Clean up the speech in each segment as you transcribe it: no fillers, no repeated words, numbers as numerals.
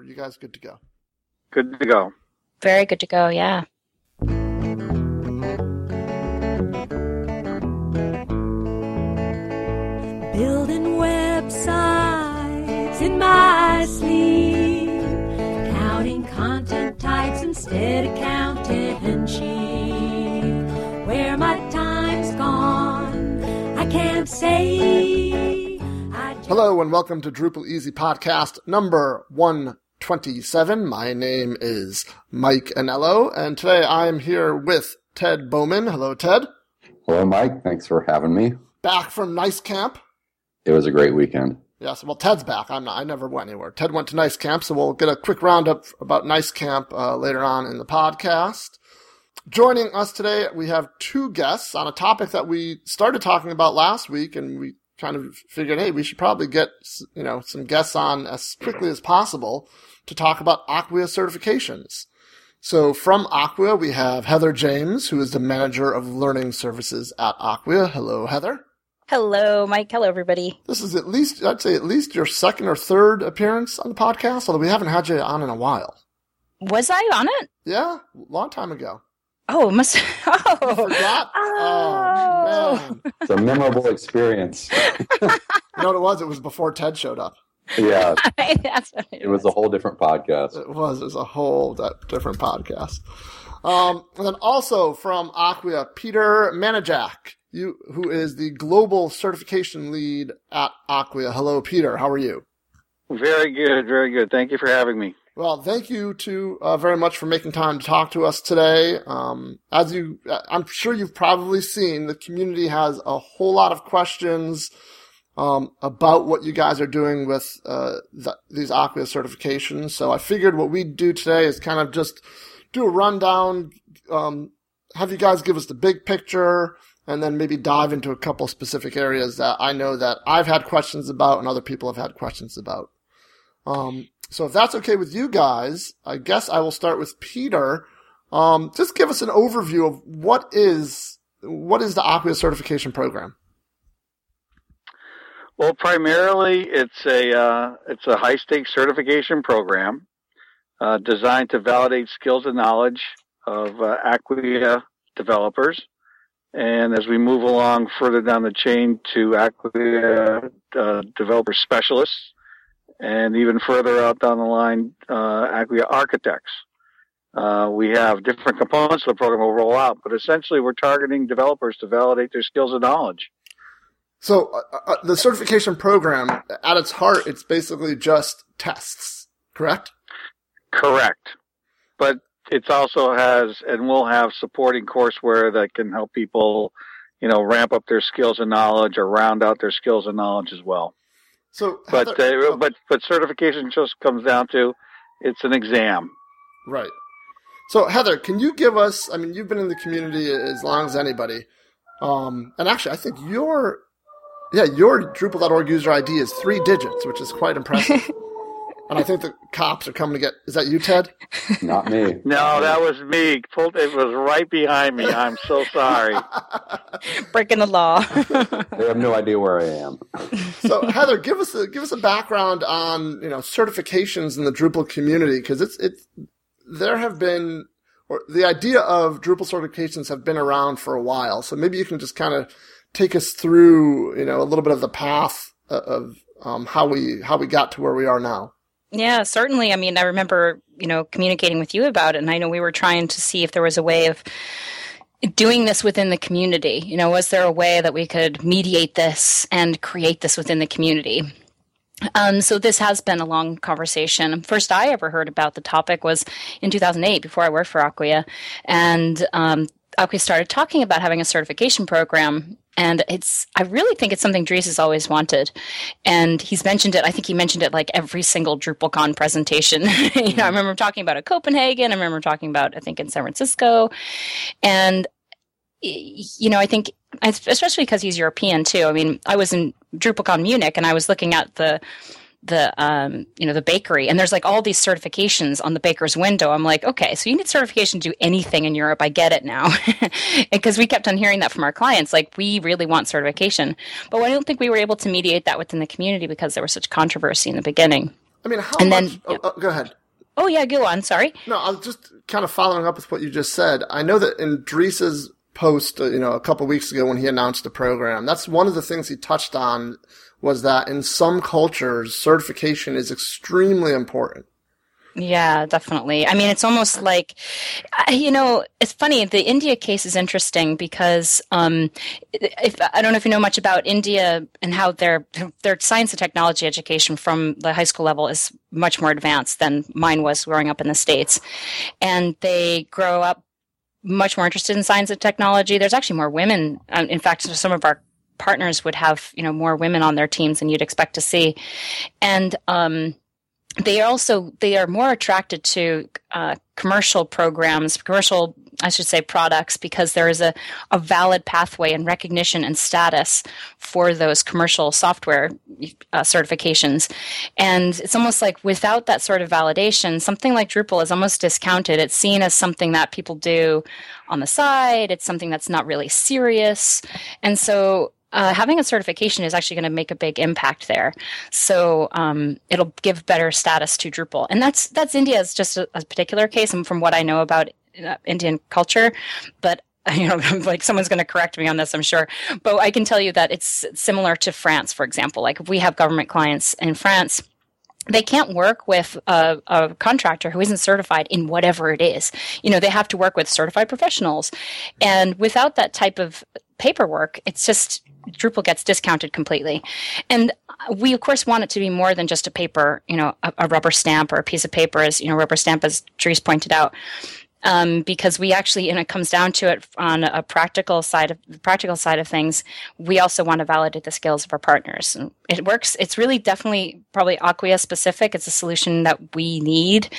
you guys good to go? Good to go. Very good to go, yeah. Building websites in my sleep, counting content types instead of counting sheep. Where my time's gone, I can't say. Hello and welcome to Drupal Easy Podcast number 127. My name is Mike Anello, and today I am here with Ted Bowman. Hello, Ted. Hello, Mike. Thanks for having me. Back from Nice Camp. It was a great weekend. Yes, well, Ted's back. I never went anywhere. Ted went to Nice Camp, so we'll get a quick roundup about Nice Camp later on in the podcast. Joining us today, we have two guests on a topic that we started talking about last week, and we kind of figured, hey, we should probably get some guests on as quickly as possible to talk about Acquia certifications. So from Acquia, we have Heather James, who is the Manager of Learning Services at Acquia. Hello, Heather. Hello, Mike. Hello, everybody. This is I'd say at least your second or third appearance on the podcast, although we haven't had you on in a while. Was I on it? Yeah, long time ago. Oh, must. Oh, you forgot? Oh, man. It's a memorable experience. You know what it was? It was before Ted showed up. Yeah. That's what it was a whole different podcast. It was a whole different podcast. And then also from Acquia, Peter Manajak, who is the Global Certification Lead at Acquia. Hello, Peter. How are you? Very good, very good. Thank you for having me. Well, thank you very much for making time to talk to us today. I'm sure you've probably seen, the community has a whole lot of questions about what you guys are doing with these Acquia certifications. So I figured what we'd do today is kind of just do a rundown, have you guys give us the big picture, and then maybe dive into a couple specific areas that I know that I've had questions about and other people have had questions about. So if that's okay with you guys, I guess I will start with Peter. Just give us an overview of what is the Acquia certification program. Well, primarily it's a high stakes certification program designed to validate skills and knowledge of Acquia developers. And as we move along further down the chain to Acquia developer specialists, and even further out down the line, Acquia architects. We have different components of the program we'll roll out, but essentially we're targeting developers to validate their skills and knowledge. So the certification program, at its heart, it's basically just tests, correct? Correct. But it also has and will have supporting courseware that can help people, ramp up their skills and knowledge or round out their skills and knowledge as well. So, but certification just comes down to it's an exam. Right. So Heather, can you give us? I mean, you've been in the community as long as anybody, and actually, I think your Drupal.org user ID is 3 digits, which is quite impressive. And I think the cops are coming to get. Is that you, Ted? Not me. No, that was me. It was right behind me. I'm so sorry. Breaking the law. They have no idea where I am. So Heather, give us a background on certifications in the Drupal community, because the idea of Drupal certifications have been around for a while. So maybe you can just kind of take us through a little bit of the path of how we got to where we are now. Yeah, certainly. I mean, I remember, communicating with you about it, and I know we were trying to see if there was a way of doing this within the community. Was there a way that we could mediate this and create this within the community? So this has been a long conversation. First I ever heard about the topic was in 2008, before I worked for Acquia, and Acquia started talking about having a certification program. And I really think it's something Dries has always wanted. And he's mentioned it, I think he mentioned it like every single DrupalCon presentation. I remember talking about it at Copenhagen. I remember talking about, I think, in San Francisco. And, I think, especially because he's European too. I mean, I was in DrupalCon Munich and I was looking at the bakery, and there's like all these certifications on the baker's window. I'm like, okay, so you need certification to do anything in Europe. I get it now. Because we kept on hearing that from our clients, like, we really want certification. But I don't think we were able to mediate that within the community because there was such controversy in the beginning. I mean, how And much? then- Go ahead. Oh yeah, go on. Sorry. No, I was just kind of following up with what you just said. I know that in Dries' post, a couple of weeks ago when he announced the program, that's one of the things he touched on was that in some cultures, certification is extremely important. Yeah, definitely. I mean, it's almost like, it's funny. The India case is interesting because if I don't know if you know much about India and how their science and technology education from the high school level is much more advanced than mine was growing up in the States, and they grow up much more interested in science and technology. There's actually more women. In fact, some of our partners would have more women on their teams than you'd expect to see, and they are more attracted to commercial programs, products, because there is a valid pathway and recognition and status for those commercial software certifications. And it's almost like without that sort of validation, something like Drupal is almost discounted. It's seen as something that people do on the side. It's something that's not really serious. And so having a certification is actually going to make a big impact there. So it'll give better status to Drupal. And that's India is just a particular case, and from what I know about Indian culture. But like someone's going to correct me on this, I'm sure. But I can tell you that it's similar to France, for example. Like if we have government clients in France, they can't work with a contractor who isn't certified in whatever it is. They have to work with certified professionals. And without that type of paperwork, it's just Drupal gets discounted completely. And we, of course, want it to be more than just a paper, a rubber stamp or a piece of paper, as rubber stamp, as Dries pointed out. Because we actually, and it comes down to it on a practical side of things, we also want to validate the skills of our partners. And it works. It's really definitely probably Acquia specific. It's a solution that we need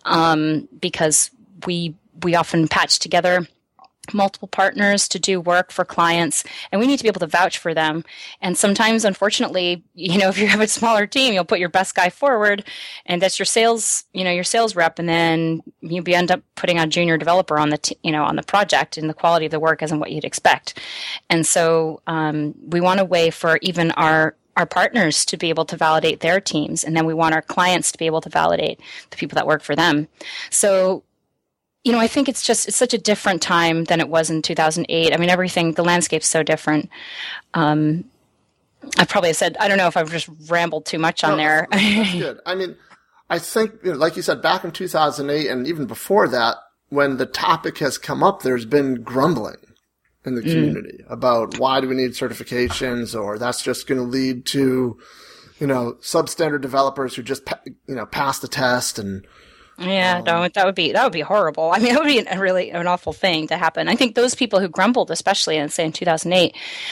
because we often patch together multiple partners to do work for clients, and we need to be able to vouch for them. And sometimes, unfortunately, if you have a smaller team, you'll put your best guy forward, and that's your sales rep, and then you end up putting a junior developer on the on the project, and the quality of the work isn't what you'd expect. And so we want a way for even our partners to be able to validate their teams, and then we want our clients to be able to validate the people that work for them. So I think it's such a different time than it was in 2008. I mean, the landscape's so different. I probably said, I don't know if I've just rambled too much on there. That's good. I mean, I think, like you said, back in 2008 and even before that, when the topic has come up, there's been grumbling in the community about why do we need certifications, or that's just going to lead to, substandard developers who just, pass the test and. Yeah, no, that would be horrible. I mean, it would be really an awful thing to happen. I think those people who grumbled, especially in 2008,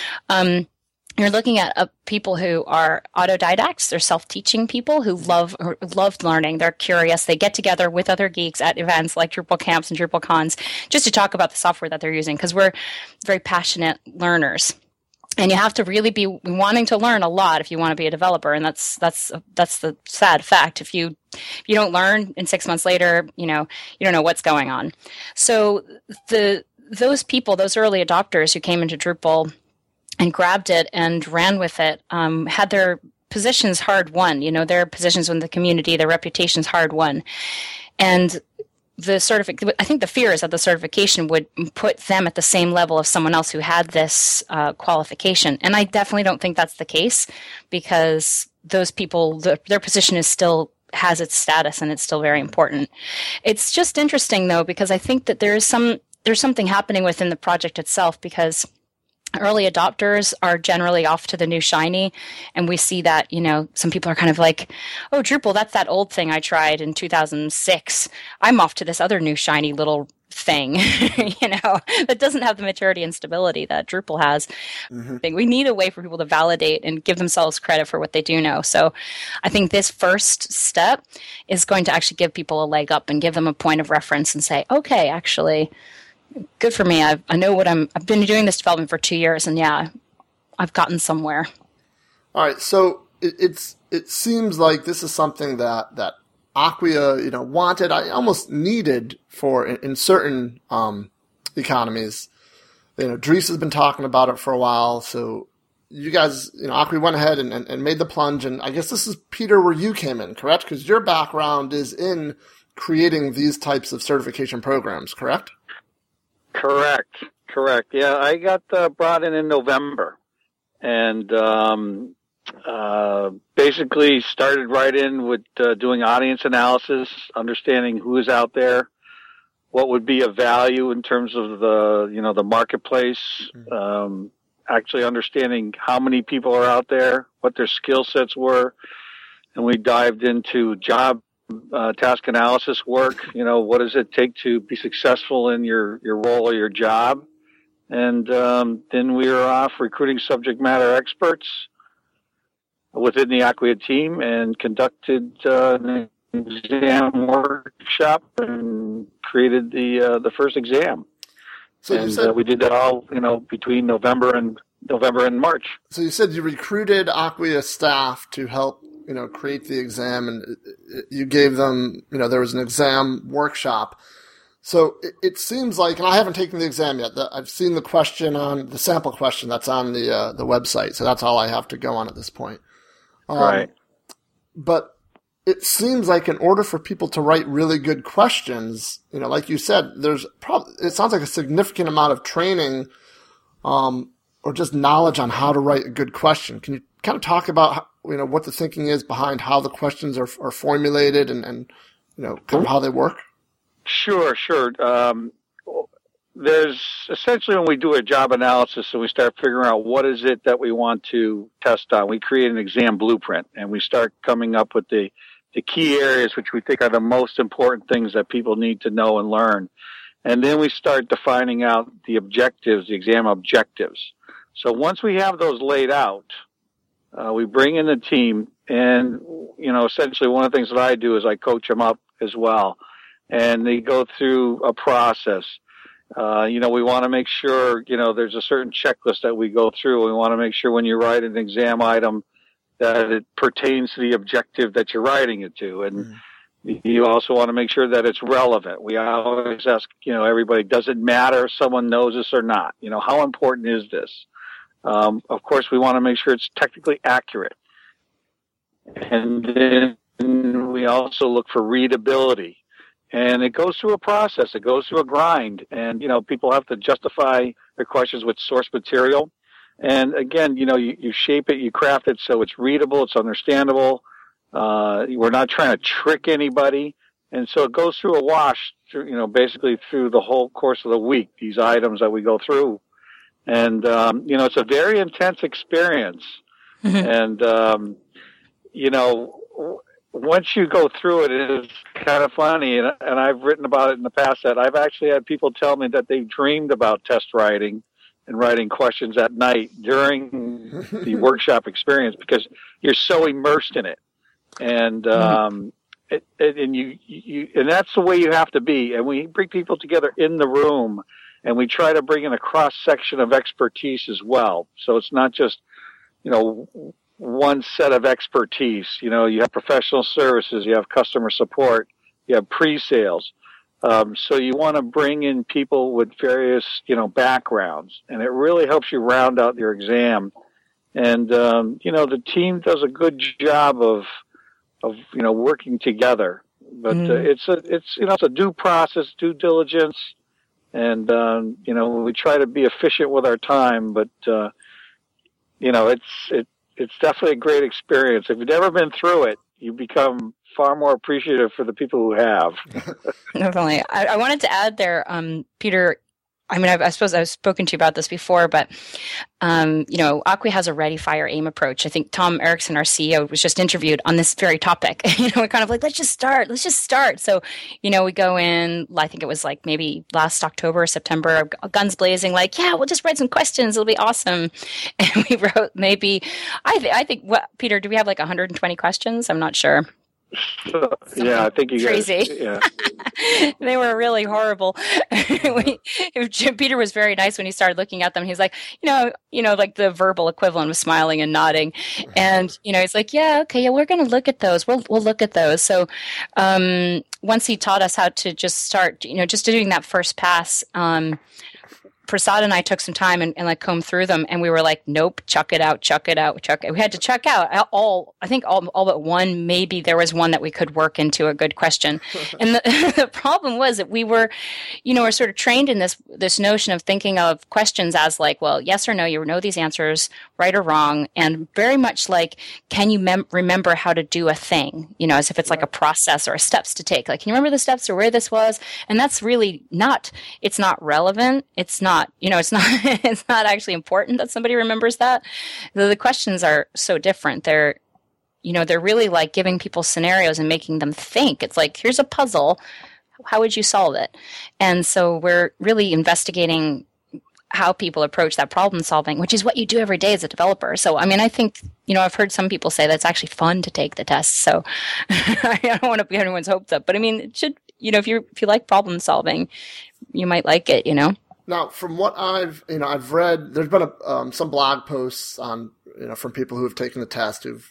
you're looking at people who are autodidacts. They're self-teaching people who love learning. They're curious. They get together with other geeks at events like Drupal camps and Drupal cons just to talk about the software that they're using, because we're very passionate learners. And you have to really be wanting to learn a lot if you want to be a developer, and that's the sad fact. If you don't learn, and 6 months later, you don't know what's going on. So those people, those early adopters who came into Drupal and grabbed it and ran with it, had their positions hard won. Their positions in the community, their reputations hard won, and I think the fear is that the certification would put them at the same level of someone else who had this qualification. And I definitely don't think that's the case, because those people, their position still has its status, and it's still very important. It's just interesting, though, because I think that there's something happening within the project itself, because early adopters are generally off to the new shiny, and we see that, some people are kind of like, oh, Drupal, that's that old thing I tried in 2006. I'm off to this other new shiny little thing, that doesn't have the maturity and stability that Drupal has. Mm-hmm. We need a way for people to validate and give themselves credit for what they do know. So I think this first step is going to actually give people a leg up and give them a point of reference and say, okay, actually, good for me. I know I've been doing this development for 2 years, and yeah, I've gotten somewhere. All right. So it seems like this is something that Acquia, wanted, almost needed for in certain economies. Dries has been talking about it for a while. So you guys, Acquia went ahead and made the plunge. And I guess this is, Peter, where you came in, correct? Because your background is in creating these types of certification programs, correct? Correct. Yeah, I got brought in November, and basically started right in with doing audience analysis, understanding who's out there, what would be of value in terms of the marketplace, actually understanding how many people are out there, what their skill sets were, and we dived into job task analysis work. What does it take to be successful in your role or your job? And then we were off recruiting subject matter experts within the Acquia team and conducted an exam workshop and created the first exam. So we did that all, between November and March. So you said you recruited Acquia staff to help, create the exam, and you gave them, there was an exam workshop. So it seems like, and I haven't taken the exam yet, I've seen the sample question that's on the website. So that's all I have to go on at this point. Right. But it seems like in order for people to write really good questions, like you said, it sounds like a significant amount of training, or just knowledge on how to write a good question. Can you kind of talk about, what the thinking is behind how the questions are formulated and kind of how they work? Sure. There's essentially, when we do a job analysis and we start figuring out what is it that we want to test on, we create an exam blueprint, and we start coming up with the key areas which we think are the most important things that people need to know and learn. And then we start defining out the objectives, the exam objectives. So once we have those laid out, we bring in the team, and, essentially one of the things that I do is I coach them up as well. And they go through a process. We want to make sure, there's a certain checklist that we go through. We want to make sure when you write an exam item that it pertains to the objective that you're writing it to. And you also want to make sure that it's relevant. We always ask, everybody, does it matter if someone knows this or not? How important is this? Of course, we want to make sure it's technically accurate. And then we also look for readability. And it goes through a process. It goes through a grind. And, people have to justify their questions with source material. And again, you shape it, you craft it so it's readable, it's understandable. We're not trying to trick anybody. And so it goes through a wash, basically through the whole course of the week, these items that we go through. And, it's a very intense experience. And, once you go through it, it is kind of funny. And I've written about it in the past that I've actually had people tell me that they dreamed about test writing and writing questions at night during the workshop experience, because you're so immersed in it. And, and that's the way you have to be. And we bring people together in the room, and we try to bring in a cross section of expertise as well. So it's not just, one set of expertise. You have professional services, you have customer support, you have pre-sales. So you want to bring in people with various, backgrounds, and it really helps you round out your exam. And, the team does a good job of working together, but it's a due process, due diligence. And, we try to be efficient with our time, but, it's definitely a great experience. If you've never been through it, you become far more appreciative for the people who have. Definitely. I wanted to add there, Peter, I suppose I've spoken to you about this before, but, Acquia has a ready, fire, aim approach. I think Tom Erickson, our CEO, was just interviewed on this very topic. We're kind of like, let's just start. So, we go in, I think it was like maybe last October or September, guns blazing, like, yeah, we'll just write some questions. It'll be awesome. And we wrote maybe, I think, Peter, do we have like 120 questions? I'm not sure. Yeah, I think you crazy. Guys, yeah. They were really horrible. Peter was very nice when he started looking at them. He's like, like the verbal equivalent of smiling and nodding. And, he's like, yeah, okay, yeah, we're going to look at those. We'll look at those. So once he taught us how to just start, just doing that first pass, Prasad and I took some time and like combed through them, and we were like, nope, chuck it out. We had to chuck out all but one. Maybe there was one that we could work into a good question. And the problem was that we were, we're sort of trained in this notion of thinking of questions as like, well, yes or no, you know these answers, right or wrong, and very much like, can you remember how to do a thing? As if it's like a process or steps to take. Like, can you remember the steps or where this was? And that's really it's not relevant. It's not, it's not actually important that somebody remembers that. The questions are so different. They're really like giving people scenarios and making them think. It's like, here's a puzzle. How would you solve it? And so we're really investigating how people approach that problem solving, which is what you do every day as a developer. So, I mean, I think, I've heard some people say that it's actually fun to take the tests. So I don't want to get anyone's hopes up, but I mean, it should, if you like problem solving, you might like it, Now, from what I've read, there's been some blog posts on, from people who have taken the test who've,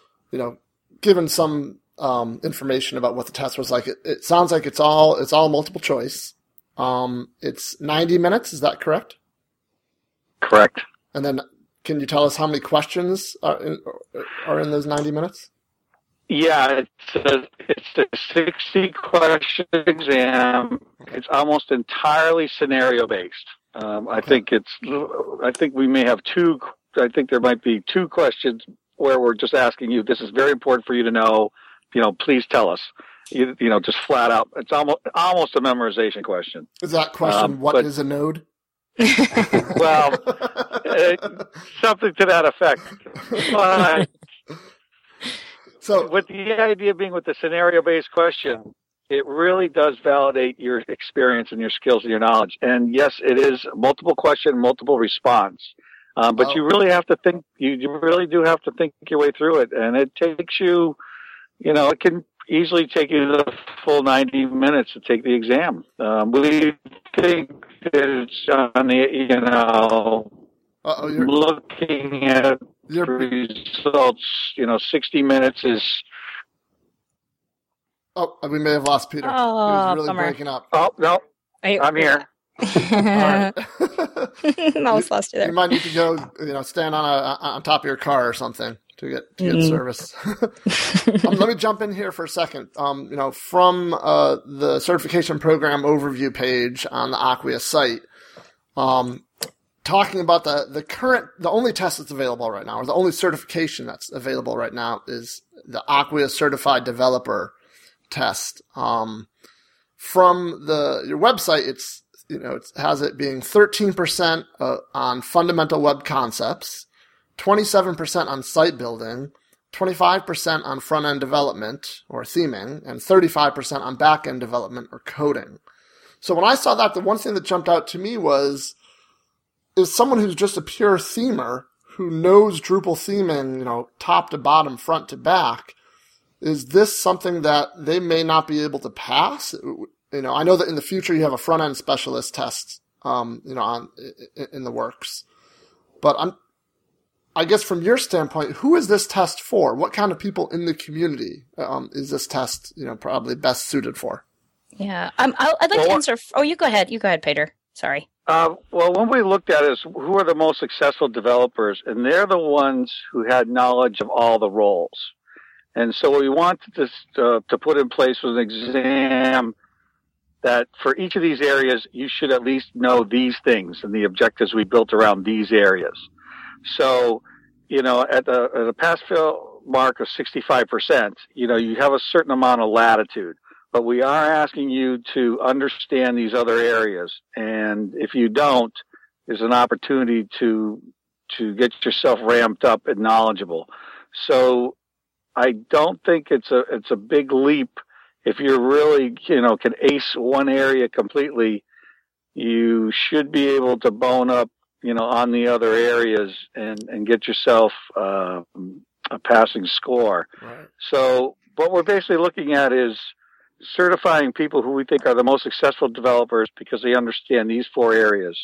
given some information about what the test was like. It sounds like it's all multiple choice. It's 90 minutes. Is that correct? Correct. And then, can you tell us how many questions are in those 90 minutes? Yeah, it's a 60-question exam. It's almost entirely scenario based. I think we may have two. I think there might be two questions where we're just asking you. This is very important for you to know. Please tell us. Just flat out. It's almost a memorization question. Is that question what is a node? Well, something to that effect. But so, with the idea being with the scenario-based question, it really does validate your experience and your skills and your knowledge. And yes, it is multiple question, multiple response. But you really have to think. You really do have to think your way through it, and it takes you. It can easily take you the full 90 minutes to take the exam. We think that it's on the, looking at the results, 60 minutes is. Oh, we may have lost Peter. Oh, he was really bummer. breaking up. Oh, no, I'm here. All right. Almost lost you there. You might need to go, stand on top of your car or something to get service. Let me jump in here for a second. From the certification program overview page on the Acquia site, talking about the only test that's available right now, or the only certification that's available right now, is the Acquia Certified Developer test. From your website, it has it being 13% on fundamental web concepts, 27% on site building, 25% on front-end development or theming, and 35% on back-end development or coding. So when I saw that, the one thing that jumped out to me is someone who's just a pure themer who knows Drupal theming, top to bottom, front to back. Is this something that they may not be able to pass? I know that in the future you have a front-end specialist test, in the works. But I guess from your standpoint, who is this test for? What kind of people in the community is this test, probably best suited for? Yeah, I'd like to answer. Oh, you go ahead. You go ahead, Peter. Sorry. Well, when we looked at it, is who are the most successful developers, and they're the ones who had knowledge of all the roles. And so what we wanted to put in place was an exam that for each of these areas, you should at least know these things and the objectives we built around these areas. So, at the pass-fail mark of 65%, you have a certain amount of latitude, but we are asking you to understand these other areas. And if you don't, there's an opportunity to get yourself ramped up and knowledgeable. So I don't think it's a big leap. If you're really, can ace one area completely, you should be able to bone up, on the other areas and get yourself a passing score. Right. So what we're basically looking at is certifying people who we think are the most successful developers because they understand these four areas.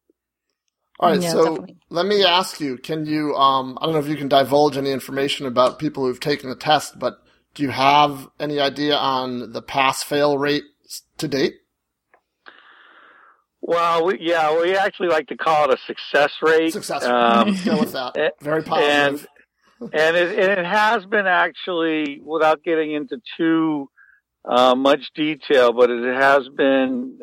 All right, Yeah, so definitely. let me ask you, can you, I don't know if you can divulge any information about people who've taken the test, but do you have any idea on the pass-fail rate to date? Well, we actually like to call it a success rate. Success rate. Go with that. Very positive. And it has been actually, without getting into too much detail, but it has been,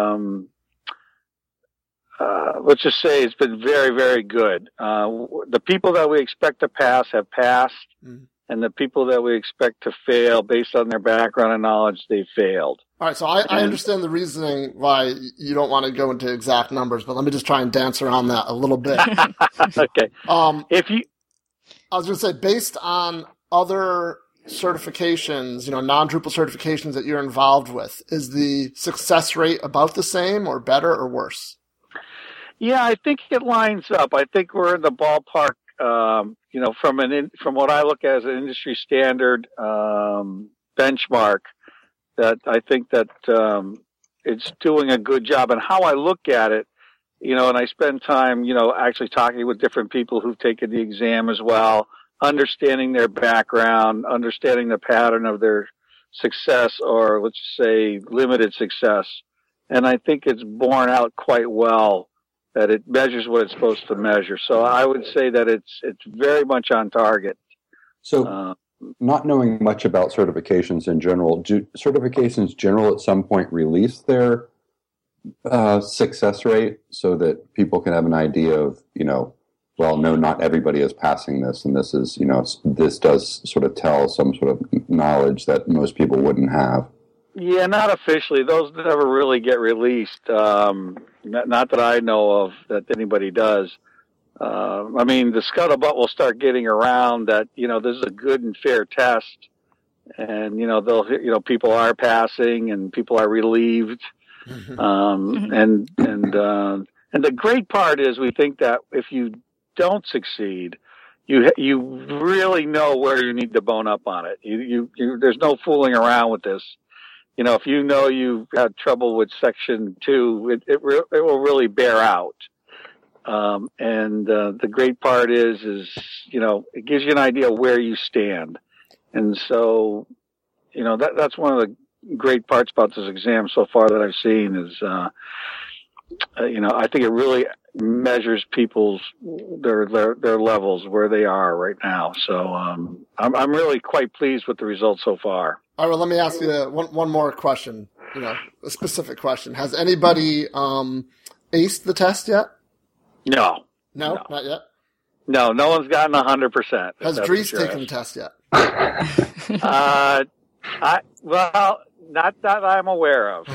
let's just say it's been very, very good. The people that we expect to pass have passed, and the people that we expect to fail based on their background and knowledge, they failed. All right, so I understand the reasoning why you don't want to go into exact numbers, but let me just try and dance around that a little bit. Okay. I was going to say, based on other certifications, non-Drupal certifications that you're involved with, is the success rate about the same or better or worse? Yeah, I think it lines up. I think we're in the ballpark, from what I look at as an industry standard benchmark, that I think that it's doing a good job. And how I look at it, and I spend time, actually talking with different people who've taken the exam as well, understanding their background, understanding the pattern of their success, or let's say limited success. And I think it's borne out quite well that it measures what it's supposed to measure. So I would say that it's very much on target. So not knowing much about certifications in general, do certifications general at some point release their success rate so that people can have an idea of, well, no, not everybody is passing this, and this is, this does sort of tell some sort of knowledge that most people wouldn't have? Yeah, not officially. Those never really get released. Not that I know of that anybody does. The scuttlebutt will start getting around that, this is a good and fair test, and, people are passing and people are relieved. And the great part is we think that if you don't succeed, you really know where you need to bone up on it. There's no fooling around with this. If you've had trouble with section 2, it will really bear out. The great part is, it gives you an idea of where you stand. And so, that's one of the great parts about this exam so far that I've seen is, I think it really measures people's, their levels where they are right now. So, I'm really quite pleased with the results so far. All right, well, let me ask you one more question, a specific question. Has anybody aced the test yet? No, not yet? No one's gotten 100%. Has Dries taken the test yet? Not that I'm aware of.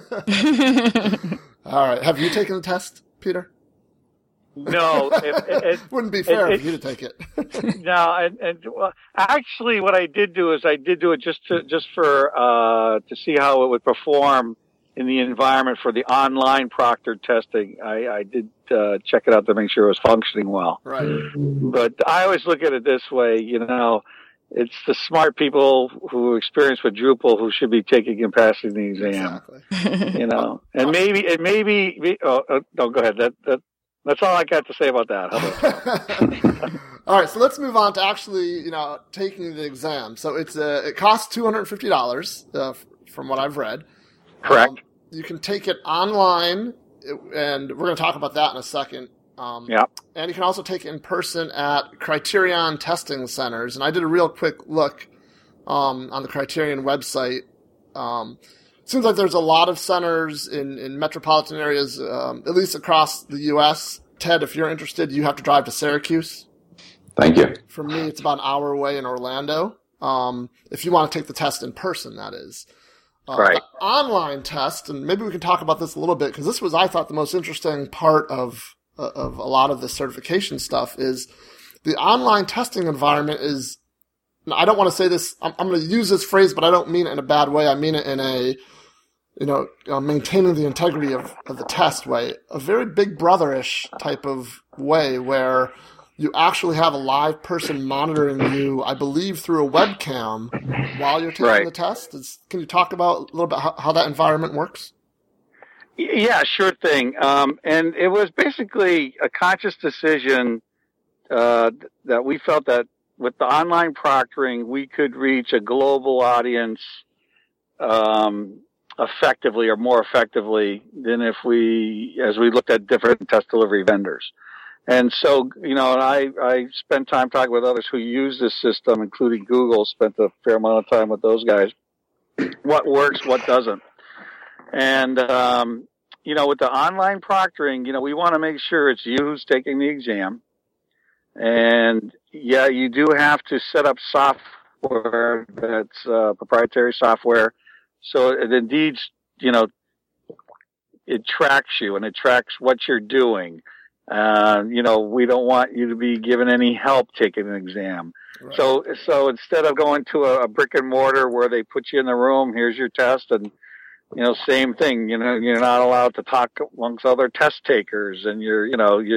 All right. Have you taken the test, Peter? No. It wouldn't be fair for you to take it. No, well, actually, what I did do is I did do it just for to see how it would perform in the environment for the online proctored testing. I did check it out to make sure it was functioning well. Right. But I always look at it this way, it's the smart people who are experienced with Drupal who should be taking and passing the exam. Exactly. And maybe. Oh, no, go ahead. That's all I got to say about that. How about all right, so let's move on to actually, taking the exam. So it costs $250 from what I've read. Correct. You can take it online, and we're going to talk about that in a second. Yeah. And you can also take it in person at Criterion testing centers. And I did a real quick look on the Criterion website. Seems like there's a lot of centers in metropolitan areas, at least across the U.S. Ted, if you're interested, you have to drive to Syracuse. Thank you. For me, it's about an hour away in Orlando. If you want to take the test in person, that is. Right. The online test, and maybe we can talk about this a little bit, because this was, I thought, the most interesting part of a lot of the certification stuff is the online testing environment is, I don't want to say this, I'm going to use this phrase, but I don't mean it in a bad way. I mean it in a, maintaining the integrity of the test way, a very Big Brother-ish type of way where you actually have a live person monitoring you, I believe, through a webcam while you're taking the test. Can you talk about a little bit how that environment works? Yeah, sure thing. And it was basically a conscious decision that we felt that with the online proctoring, we could reach a global audience effectively or more effectively than as we looked at different test delivery vendors. And so, I spent time talking with others who use this system, including Google, spent a fair amount of time with those guys. What works, what doesn't. And, with the online proctoring, we want to make sure it's you who's taking the exam. And yeah, you do have to set up software that's proprietary software. So it indeed, it tracks you and it tracks what you're doing. We don't want you to be given any help taking an exam. Right. So instead of going to a brick and mortar where they put you in the room, here's your test, and same thing. You're not allowed to talk amongst other test takers, and you're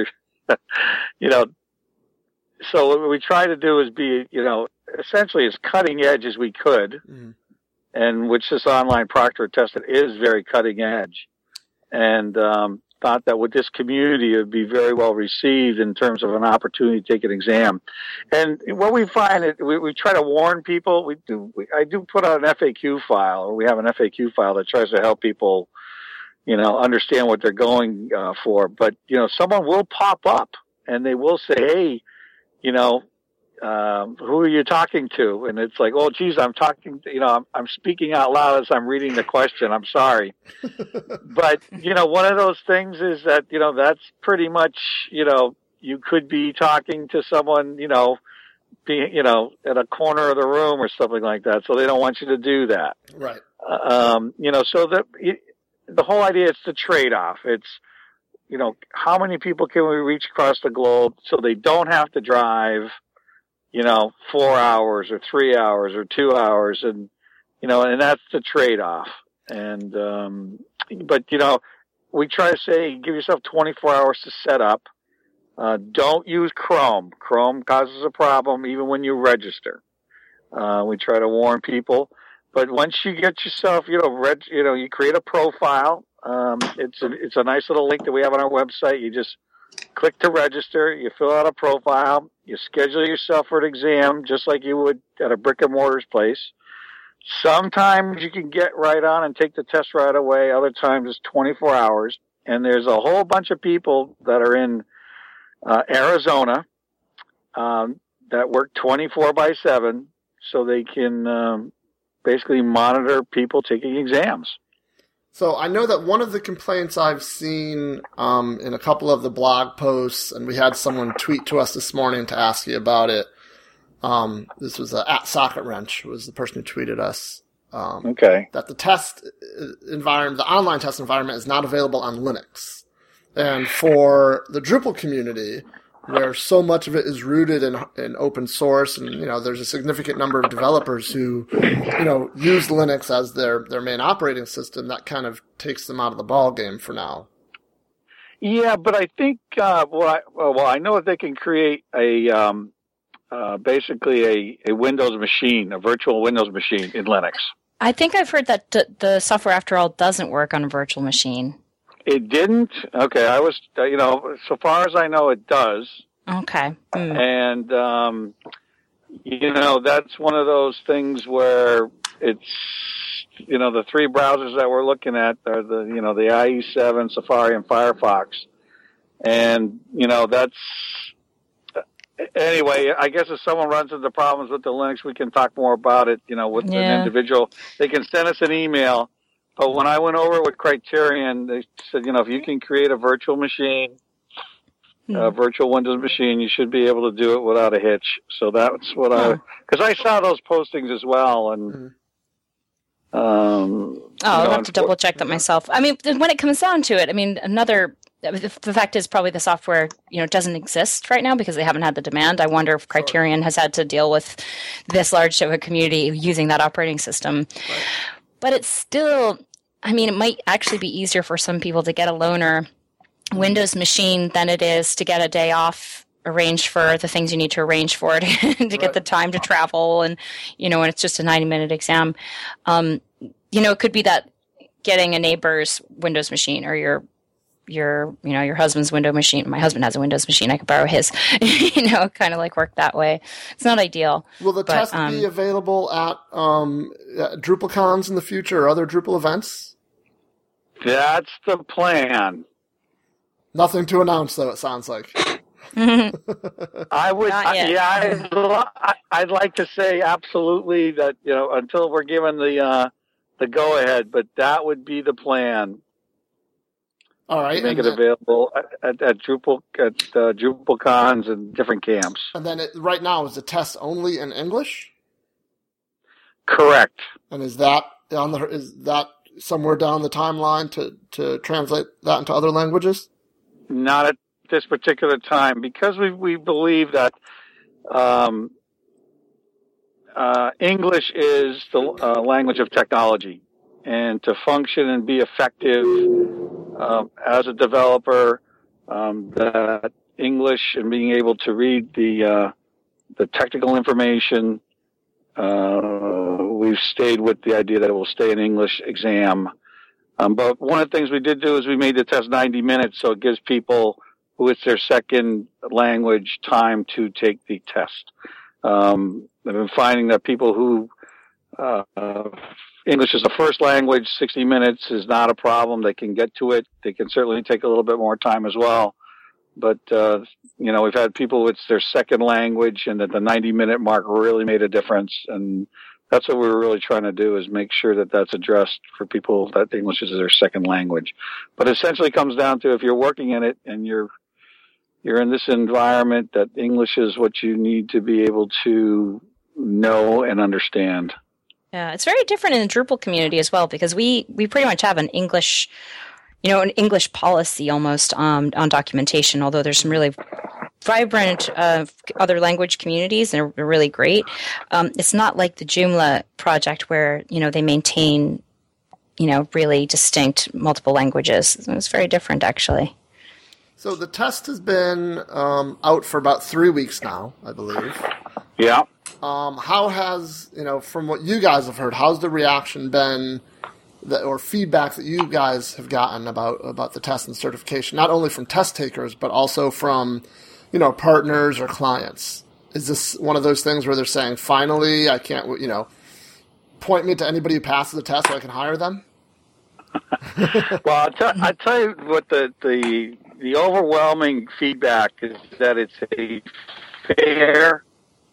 So what we try to do is be, essentially as cutting edge as we could, and which this online proctor tested is very cutting edge, and thought that with this community it would be very well received in terms of an opportunity to take an exam. And what we find is we try to warn people. I do put out an FAQ file, or we have an FAQ file that tries to help people, understand what they're going for. But someone will pop up and they will say, "Hey, who are you talking to?" And it's like, "Oh, geez, I'm talking, I'm speaking out loud as I'm reading the question. I'm sorry." But, one of those things is that, that's pretty much, you could be talking to someone, at a corner of the room or something like that. So they don't want you to do that. Right. So the whole idea is the trade-off. It's, how many people can we reach across the globe so they don't have to drive, 4 hours or 3 hours or 2 hours, and that's the trade-off. And but we try to say, give yourself 24 hours to set up. Don't use Chrome. Chrome causes a problem even when you register. We try to warn people, but once you get yourself, you create a profile. It's a nice little link that we have on our website. You just click to register, you fill out a profile, you schedule yourself for an exam just like you would at a brick and mortar's place. Sometimes you can get right on and take the test right away. Other times it's 24 hours. And there's a whole bunch of people that are in Arizona that work 24/7 so they can basically monitor people taking exams. So I know that one of the complaints I've seen in a couple of the blog posts, and we had someone tweet to us this morning to ask you about it. This was at Socket Wrench was the person who tweeted us. Okay. That the test environment, the online test environment, is not available on Linux. And for the Drupal community, where so much of it is rooted in open source, and there's a significant number of developers who use Linux as their main operating system, that kind of takes them out of the ball game for now. Yeah, but I think I know that they can create basically a Windows machine, a virtual Windows machine in Linux. I think I've heard that the software, after all, doesn't work on a virtual machine. It didn't? Okay, I was, so far as I know, it does. Okay. And, that's one of those things where it's, the three browsers that we're looking at are the IE7, Safari, and Firefox. And, that's, anyway, I guess if someone runs into problems with the Linux, we can talk more about it, with an individual. They can send us an email. But when I went over with Criterion, they said, if you can create a virtual machine, a virtual Windows machine, you should be able to do it without a hitch. So that's what because I saw those postings as well. And I'll have to double check that myself. I mean, when it comes down to it, the fact is probably the software, doesn't exist right now because they haven't had the demand. I wonder if Criterion has had to deal with this large of a community using that operating system. Right. But it's still, it might actually be easier for some people to get a loaner Windows machine than it is to get a day off arranged for the things you need to arrange for it to get the time to travel and it's just a 90-minute exam. It could be that getting a neighbor's Windows machine or your your husband's window machine. My husband has a Windows machine. I could borrow his, kind of like work that way. It's not ideal. Will the test be available at DrupalCons in the future or other Drupal events? That's the plan. Nothing to announce, though, it sounds like. I would, I'd like to say absolutely that, until we're given the go ahead, but that would be the plan. All right. Make it available at DrupalCons and different camps. And then right now, is the test only in English? Correct. And is that somewhere down the timeline to translate that into other languages? Not at this particular time, because we believe that English is the language of technology, and to function and be effective as a developer, that English and being able to read the technical information, we've stayed with the idea that it will stay an English exam. But one of the things we did do is we made the test 90 minutes, so it gives people who it's their second language time to take the test. I've been finding that people who English is a first language, 60 minutes is not a problem. They can get to it. They can certainly take a little bit more time as well. But, we've had people it's their second language, and that the 90-minute mark really made a difference. And that's what we're really trying to do, is make sure that that's addressed for people that English is their second language. But essentially it comes down to, if you're working in it and you're in this environment, that English is what you need to be able to know and understand. Yeah, it's very different in the Drupal community as well, because we pretty much have an English policy almost on documentation, although there's some really vibrant other language communities, and they're really great. It's not like the Joomla project where, they maintain, really distinct multiple languages. So it's very different, actually. So the test has been out for about 3 weeks now, I believe. Yeah. How has, from what you guys have heard, how's the reaction been, or feedback that you guys have gotten about the test and certification, not only from test takers, but also from, partners or clients? Is this one of those things where they're saying, finally, I can't, point me to anybody who passes the test so I can hire them? Well, I'll tell you what the overwhelming feedback is, that it's a fair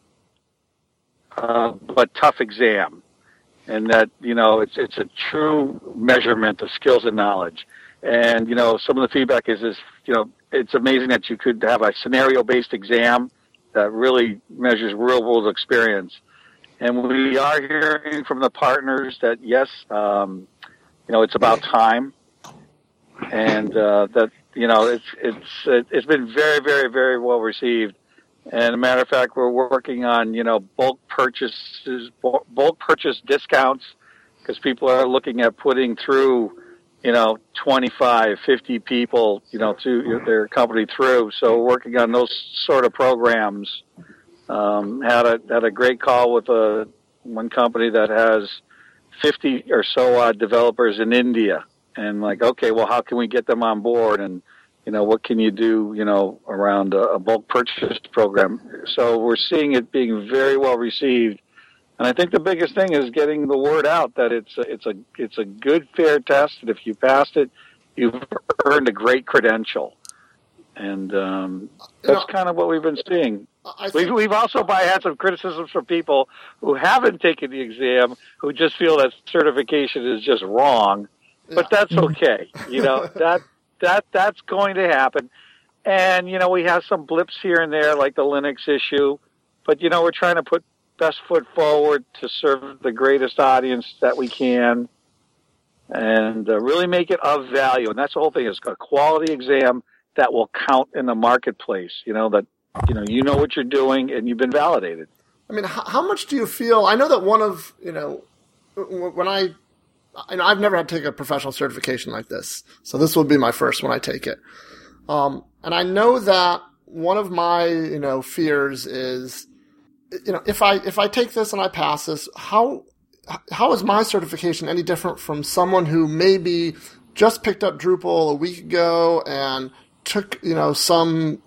but tough exam, and that it's a true measurement of skills and knowledge. And some of the feedback is it's amazing that you could have a scenario-based exam that really measures real-world experience. And we are hearing from the partners that yes, it's about time, and that it's been very, very, very well received. And as a matter of fact, we're working on bulk purchase discounts, because people are looking at putting through 25, 50 people through their company through. So we're working on those sort of programs. Had a great call with one company that has 50 or so odd developers in India, and okay, well, how can we get them on board, and what can you do around a bulk purchase program? So we're seeing it being very well received, and I think the biggest thing is getting the word out that it's a good, fair test, and if you passed it, you've earned a great credential. And that's kind of what we've been seeing. We've also had some criticisms from people who haven't taken the exam, who just feel that certification is just wrong. But that's okay. That's going to happen. And, we have some blips here and there, like the Linux issue. But, we're trying to put best foot forward to serve the greatest audience that we can, and really make it of value. And that's the whole thing, is a quality exam that will count in the marketplace, that what you're doing and you've been validated. I mean, how much do you feel? I know that one of, when I've never had to take a professional certification like this, so this will be my first when I take it. And I know that one of my, fears is, if I take this and I pass this, how is my certification any different from someone who maybe just picked up Drupal a week ago and took, some,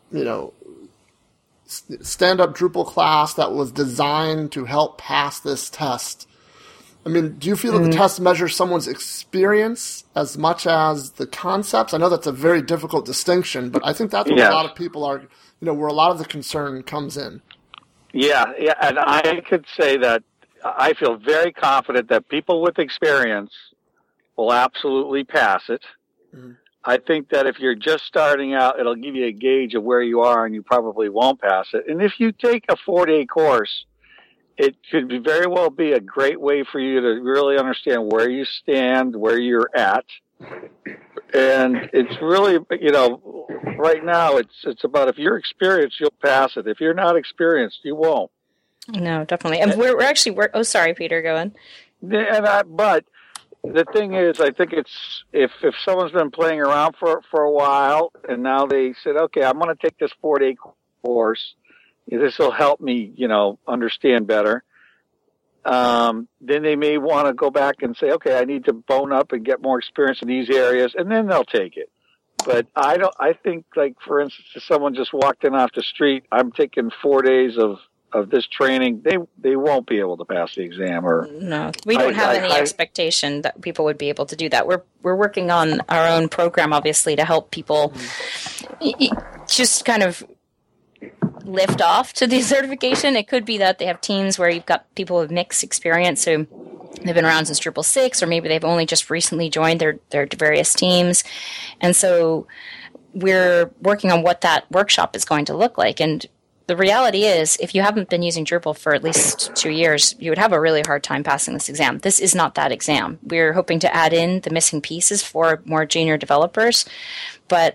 stand-up Drupal class that was designed to help pass this test. I mean, do you feel that the test measures someone's experience as much as the concepts? I know that's a very difficult distinction, but I think that's where a lot of people are, where a lot of the concern comes in. Yeah, and I could say that I feel very confident that people with experience will absolutely pass it. Mm-hmm. I think that if you're just starting out, it'll give you a gauge of where you are, and you probably won't pass it. And if you take a 4-day course, it could very well be a great way for you to really understand where you stand, where you're at. And it's really, right now it's about if you're experienced, you'll pass it. If you're not experienced, you won't. No, definitely. And we're actually, oh, sorry, Peter, go on. But the thing is, I think it's if someone's been playing around for a while and now they said, okay, I'm going to take this 4-day course. This will help me, understand better. Then they may want to go back and say, okay, I need to bone up and get more experience in these areas, and then they'll take it. But I think, like, for instance, if someone just walked in off the street, I'm taking 4 days of this training, they won't be able to pass the exam. Or no, we don't have any expectation that people would be able to do that. We're working on our own program, obviously, to help people just kind of lift off to the certification. It could be that they have teams where you've got people with mixed experience, so they've been around since Drupal 6, or maybe they've only just recently joined their various teams. And so we're working on what that workshop is going to look like. And the reality is, if you haven't been using Drupal for at least 2 years, you would have a really hard time passing this exam. This is not that exam. We're hoping to add in the missing pieces for more junior developers, but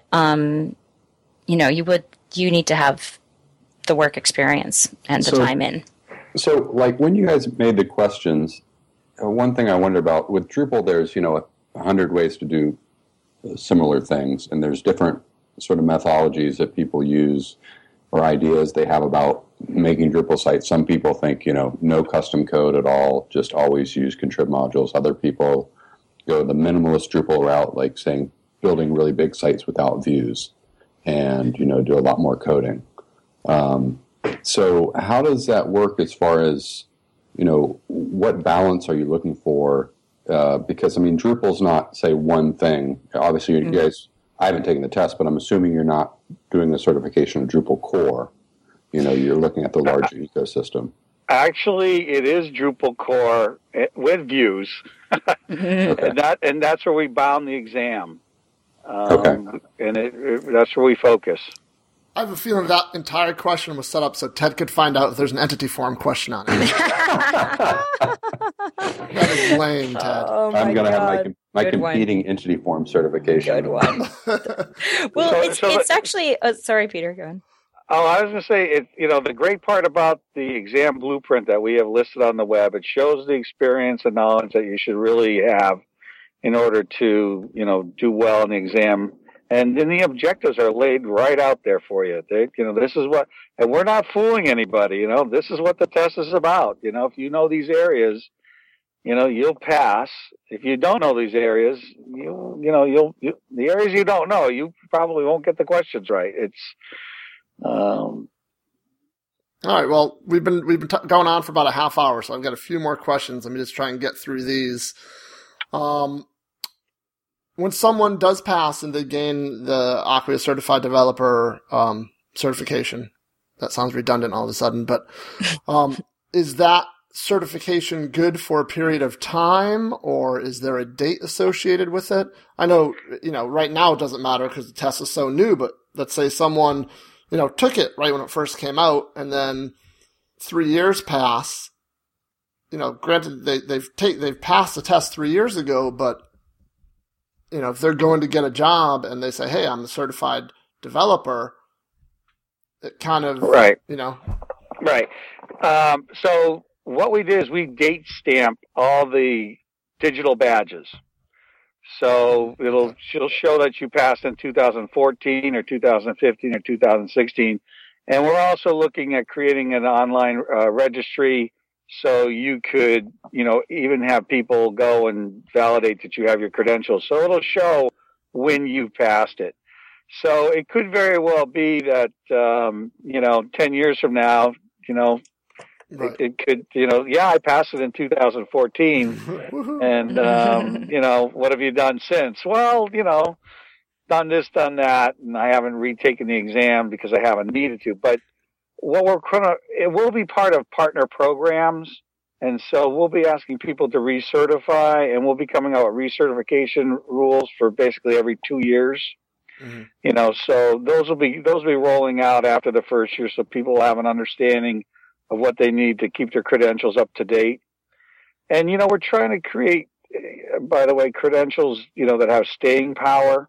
you need to have the work experience and the time in. So, like, when you guys made the questions, one thing I wonder about with Drupal, there's 100 ways to do similar things, and there's different sort of methodologies that people use or ideas they have about making Drupal sites. Some people think, no custom code at all, just always use contrib modules. Other people go the minimalist Drupal route, like saying building really big sites without views and, do a lot more coding. So how does that work as far as, what balance are you looking for? Because, Drupal's not, say, one thing. Obviously, you guys, I haven't taken the test, but I'm assuming you're not doing the certification of Drupal core. You're looking at the larger ecosystem. Actually, it is Drupal core with views. Okay. and that's where we bound the exam. Okay. And that's where we focus. I have a feeling that entire question was set up so Ted could find out if there's an entity form question on it. That is lame, Ted. I'm going to have my competing entity form certification. Good one. Well, it's actually... sorry, Peter, go ahead. Oh, I was going to say, the great part about the exam blueprint that we have listed on the web, it shows the experience and knowledge that you should really have in order to, do well in the exam. And then the objectives are laid right out there for you. This is what, and we're not fooling anybody. This is what the test is about. If you know these areas, you'll pass. If you don't know these areas, the areas you don't know, you probably won't get the questions right. All right. Well, we've been going on for about a half hour, so I've got a few more questions. Let me just try and get through these. When someone does pass and they gain the Acquia Certified Developer certification, that sounds redundant all of a sudden, but is that certification good for a period of time, or is there a date associated with it? I know, right now it doesn't matter because the test is so new, but let's say someone, took it right when it first came out, and then 3 years pass. Granted, they've passed the test 3 years ago, but if they're going to get a job and they say, hey, I'm a certified developer, it kind of, right. Right. So what we did is we date stamp all the digital badges. So it'll show that you passed in 2014 or 2015 or 2016. And we're also looking at creating an online registry So you could, even have people go and validate that you have your credentials. So it'll show when you passed it. So it could very well be that, 10 years from now, Right. it could, I passed it in 2014. And, what have you done since? Well, done this, done that, and I haven't retaken the exam because I haven't needed to. But it will be part of partner programs. And so we'll be asking people to recertify, and we'll be coming out with recertification rules for basically every 2 years. Mm-hmm. So those will be rolling out after the first year, so people will have an understanding of what they need to keep their credentials up to date. And, we're trying to create, by the way, credentials, that have staying power,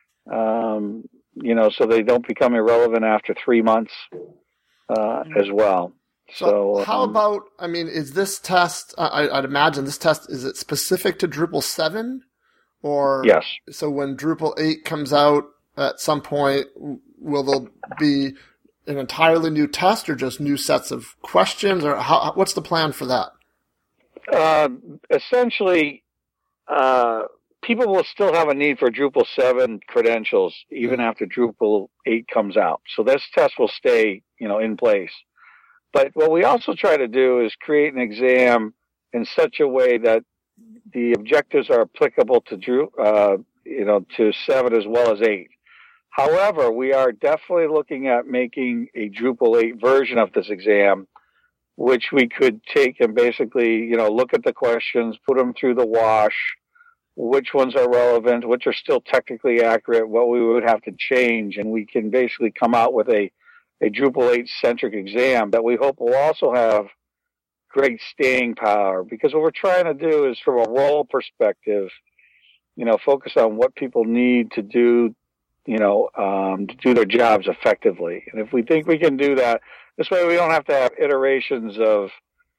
so they don't become irrelevant after 3 months as well. So how about, is this test, I'd imagine this test, is it specific to Drupal 7? Or yes. So when Drupal 8 comes out at some point, will there be an entirely new test or just new sets of questions? Or what's the plan for that? Essentially, people will still have a need for Drupal 7 credentials even after Drupal 8 comes out. So this test will stay, in place. But what we also try to do is create an exam in such a way that the objectives are applicable to to 7 as well as 8. However, we are definitely looking at making a Drupal 8 version of this exam, which we could take and basically, look at the questions, put them through the wash, which ones are relevant, which are still technically accurate, what we would have to change, and we can basically come out with a Drupal 8-centric exam that we hope will also have great staying power. Because what we're trying to do is, from a role perspective, focus on what people need to do, to do their jobs effectively. And if we think we can do that, this way we don't have to have iterations of,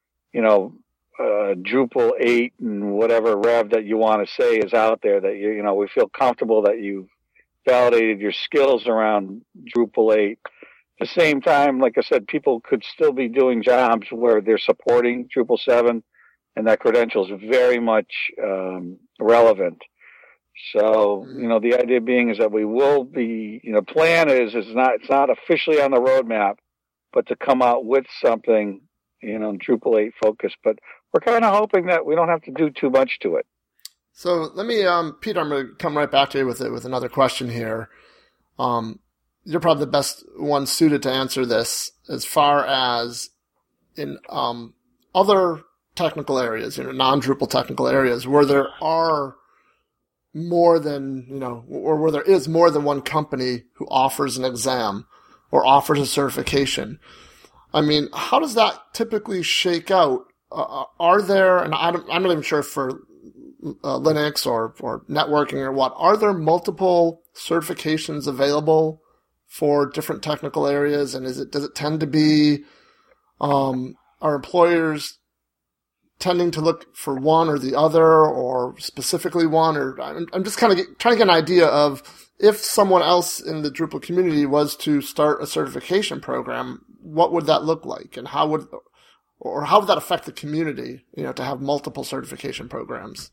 Drupal 8 and whatever rev that you want to say is out there, that we feel comfortable that you've validated your skills around Drupal 8. At the same time, like I said, people could still be doing jobs where they're supporting Drupal 7, and that credential is very much relevant. So, the idea being is that we will be, plan is it's not officially on the roadmap, but to come out with something, Drupal 8 focused. But we're kind of hoping that we don't have to do too much to it. So let me, Peter, I'm going to come right back to you with another question here. You're probably the best one suited to answer this as far as in other technical areas, non-Drupal technical areas, where there are more than, or where there is more than one company who offers an exam or offers a certification. How does that typically shake out? Are there, and I'm not even sure for Linux or networking or what, are there multiple certifications available for different technical areas? And does it tend to be, are employers tending to look for one or the other, or specifically one? Or I'm just kind of trying to get an idea of, if someone else in the Drupal community was to start a certification program, what would that look like, and how would that affect the community, to have multiple certification programs?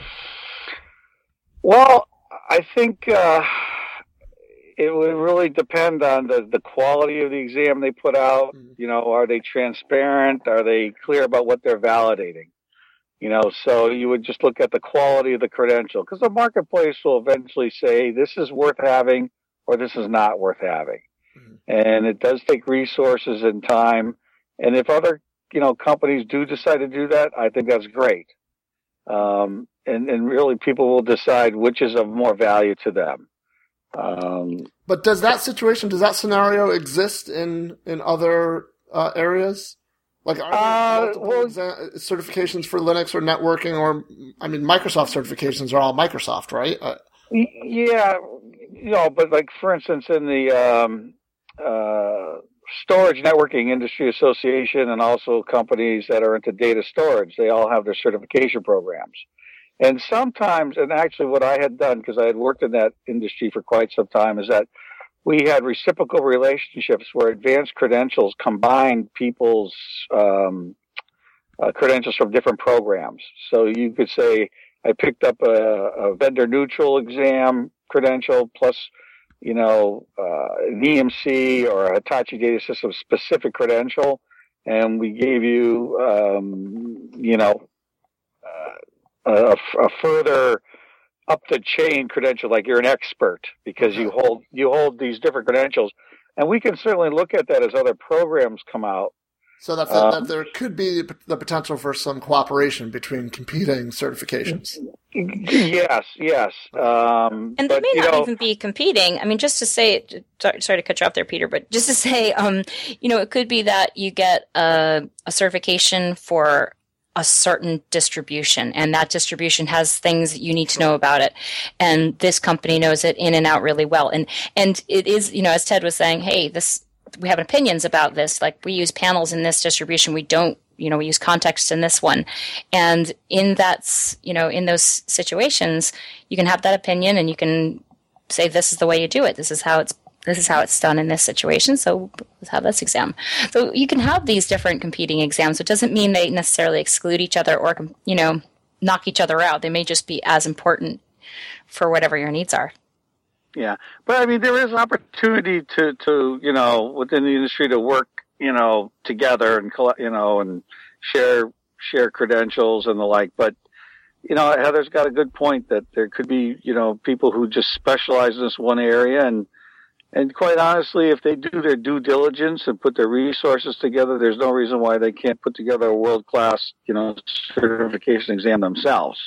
Well, I think it would really depend on the quality of the exam they put out. Are they transparent? Are they clear about what they're validating? So you would just look at the quality of the credential, because the marketplace will eventually say this is worth having or this is not worth having. And it does take resources and time. And if other, companies do decide to do that, I think that's great. And really people will decide which is of more value to them. But does that scenario exist in other areas? Like, are there certifications for Linux or networking, or, Microsoft certifications are all Microsoft, right? Yeah, but like, for instance, in the Storage Networking Industry Association, and also companies that are into data storage, they all have their certification programs. And sometimes, and actually what I had done, because I had worked in that industry for quite some time, is that we had reciprocal relationships where advanced credentials combined people's credentials from different programs. So you could say, I picked up a vendor neutral exam credential plus, an EMC or a Hitachi Data System specific credential, and we gave you, a further up the chain credential, like you're an expert because you hold these different credentials, and we can certainly look at that as other programs come out. So that there could be the potential for some cooperation between competing certifications. Yes. And they may not even be competing. I mean, just to say, sorry to cut you off there, Peter, but just to say, it could be that you get a certification for a certain distribution, and that distribution has things you need to know about it, and this company knows it in and out really well. And it is, as Ted was saying, hey, we have opinions about this. Like, we use panels in this distribution. We don't, we use context in this one. And in that, in those situations, you can have that opinion and you can say, this is the way you do it. This is how it's done in this situation. So let's have this exam. So you can have these different competing exams. It doesn't mean they necessarily exclude each other or, knock each other out. They may just be as important for whatever your needs are. Yeah, but I mean, there is opportunity to within the industry to work, together and and share credentials and the like. But Heather's got a good point that there could be people who just specialize in this one area, and quite honestly, if they do their due diligence and put their resources together, there's no reason why they can't put together a world-class certification exam themselves.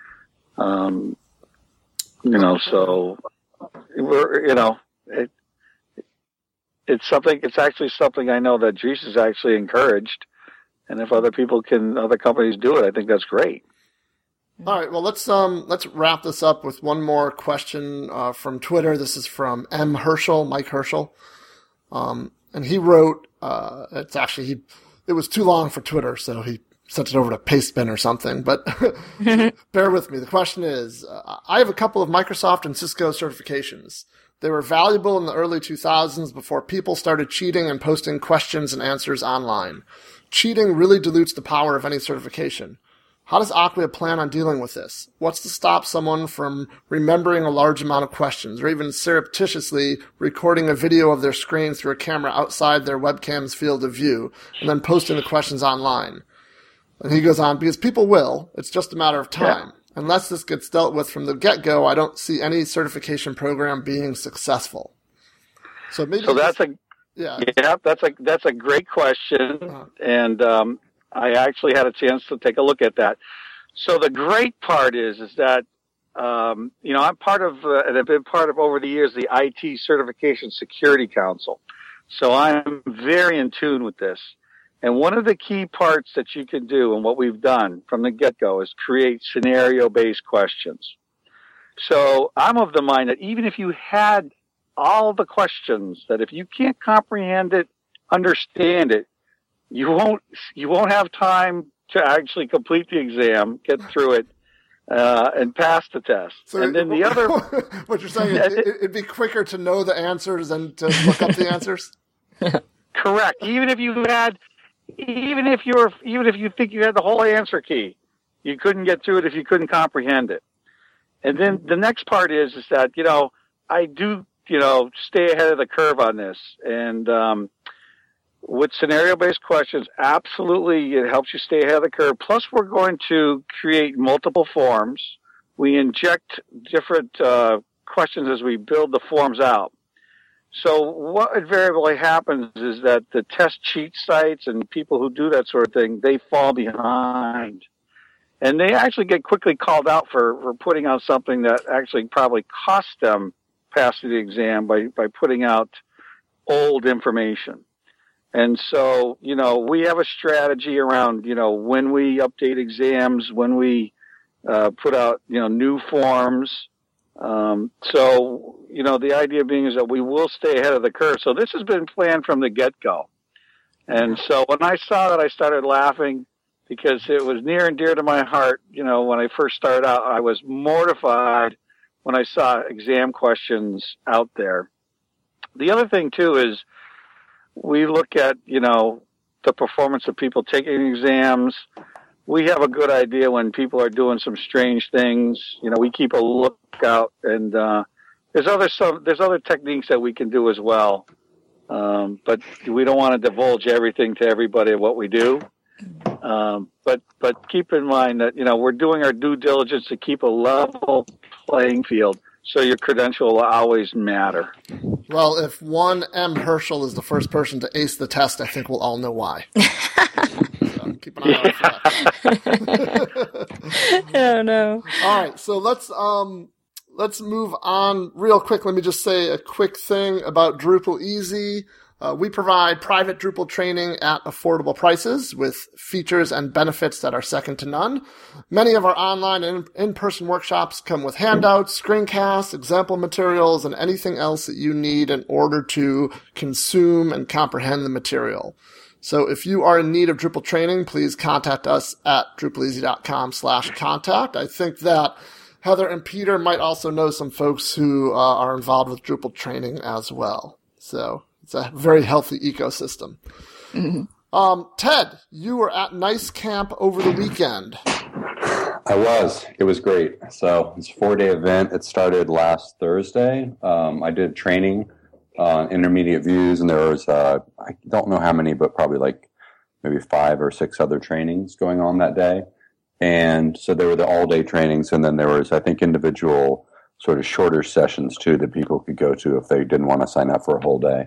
So. It's actually something I know that Dries is actually encouraged, and if other companies do it, I think that's great. All right, well, let's wrap this up with one more question from Twitter. This is from Mike Herschel, and he wrote. It was too long for Twitter, so he sent it over to Pastebin or something, but bear with me. The question is, I have a couple of Microsoft and Cisco certifications. They were valuable in the early 2000s before people started cheating and posting questions and answers online. Cheating really dilutes the power of any certification. How does Acquia plan on dealing with this? What's to stop someone from remembering a large amount of questions or even surreptitiously recording a video of their screen through a camera outside their webcam's field of view and then posting the questions online? And he goes on, because people will. It's just a matter of time. Yeah. Unless this gets dealt with from the get-go, I don't see any certification program being successful. So that's a great question, and I actually had a chance to take a look at that. So the great part is that I'm part of and have been part of over the years the IT Certification Security Council. So I'm very in tune with this. And one of the key parts that you can do, and what we've done from the get-go, is create scenario-based questions. So I'm of the mind that even if you had all the questions, that if you can't comprehend it, understand it, you won't have time to actually complete the exam, get through it, and pass the test. So and then the other, what you're saying is it'd be quicker to know the answers than to look up the answers. Correct. Even if you think you had the whole answer key, you couldn't get through it if you couldn't comprehend it. And then the next part is that, I do, stay ahead of the curve on this. And, with scenario-based questions, absolutely, it helps you stay ahead of the curve. Plus, we're going to create multiple forms. We inject different, questions as we build the forms out. So what invariably happens is that the test cheat sites and people who do that sort of thing, they fall behind. And they actually get quickly called out for putting out something that actually probably cost them passing the exam by putting out old information. And so, we have a strategy around, when we update exams, when we put out, new forms. So, the idea being is that we will stay ahead of the curve. So this has been planned from the get-go. And so when I saw that, I started laughing because it was near and dear to my heart. When I first started out, I was mortified when I saw exam questions out there. The other thing, too, is we look at, the performance of people taking exams. We have a good idea when people are doing some strange things. We keep a lookout, and there's other techniques that we can do as well. But we don't want to divulge everything to everybody of what we do. But keep in mind that we're doing our due diligence to keep a level playing field, so your credential will always matter. Well, if one M. Herschel is the first person to ace the test, I think we'll all know why. So keep an eye out for that. Oh no! All right, so let's move on real quick. Let me just say a quick thing about Drupal Easy. We provide private Drupal training at affordable prices with features and benefits that are second to none. Many of our online and in-person workshops come with handouts, screencasts, example materials, and anything else that you need in order to consume and comprehend the material. So if you are in need of Drupal training, please contact us at drupaleasy.com/contact. I think that Heather and Peter might also know some folks who are involved with Drupal training as well. So it's a very healthy ecosystem. Mm-hmm. Ted, you were at Nice Camp over the weekend. I was. It was great. So it's a 4-day event. It started last Thursday. I did training on intermediate views, and there was, I don't know how many, but probably maybe 5 or 6 other trainings going on that day. And so there were the all-day trainings, and then there was, I think, individual sort of shorter sessions, too, that people could go to if they didn't want to sign up for a whole day.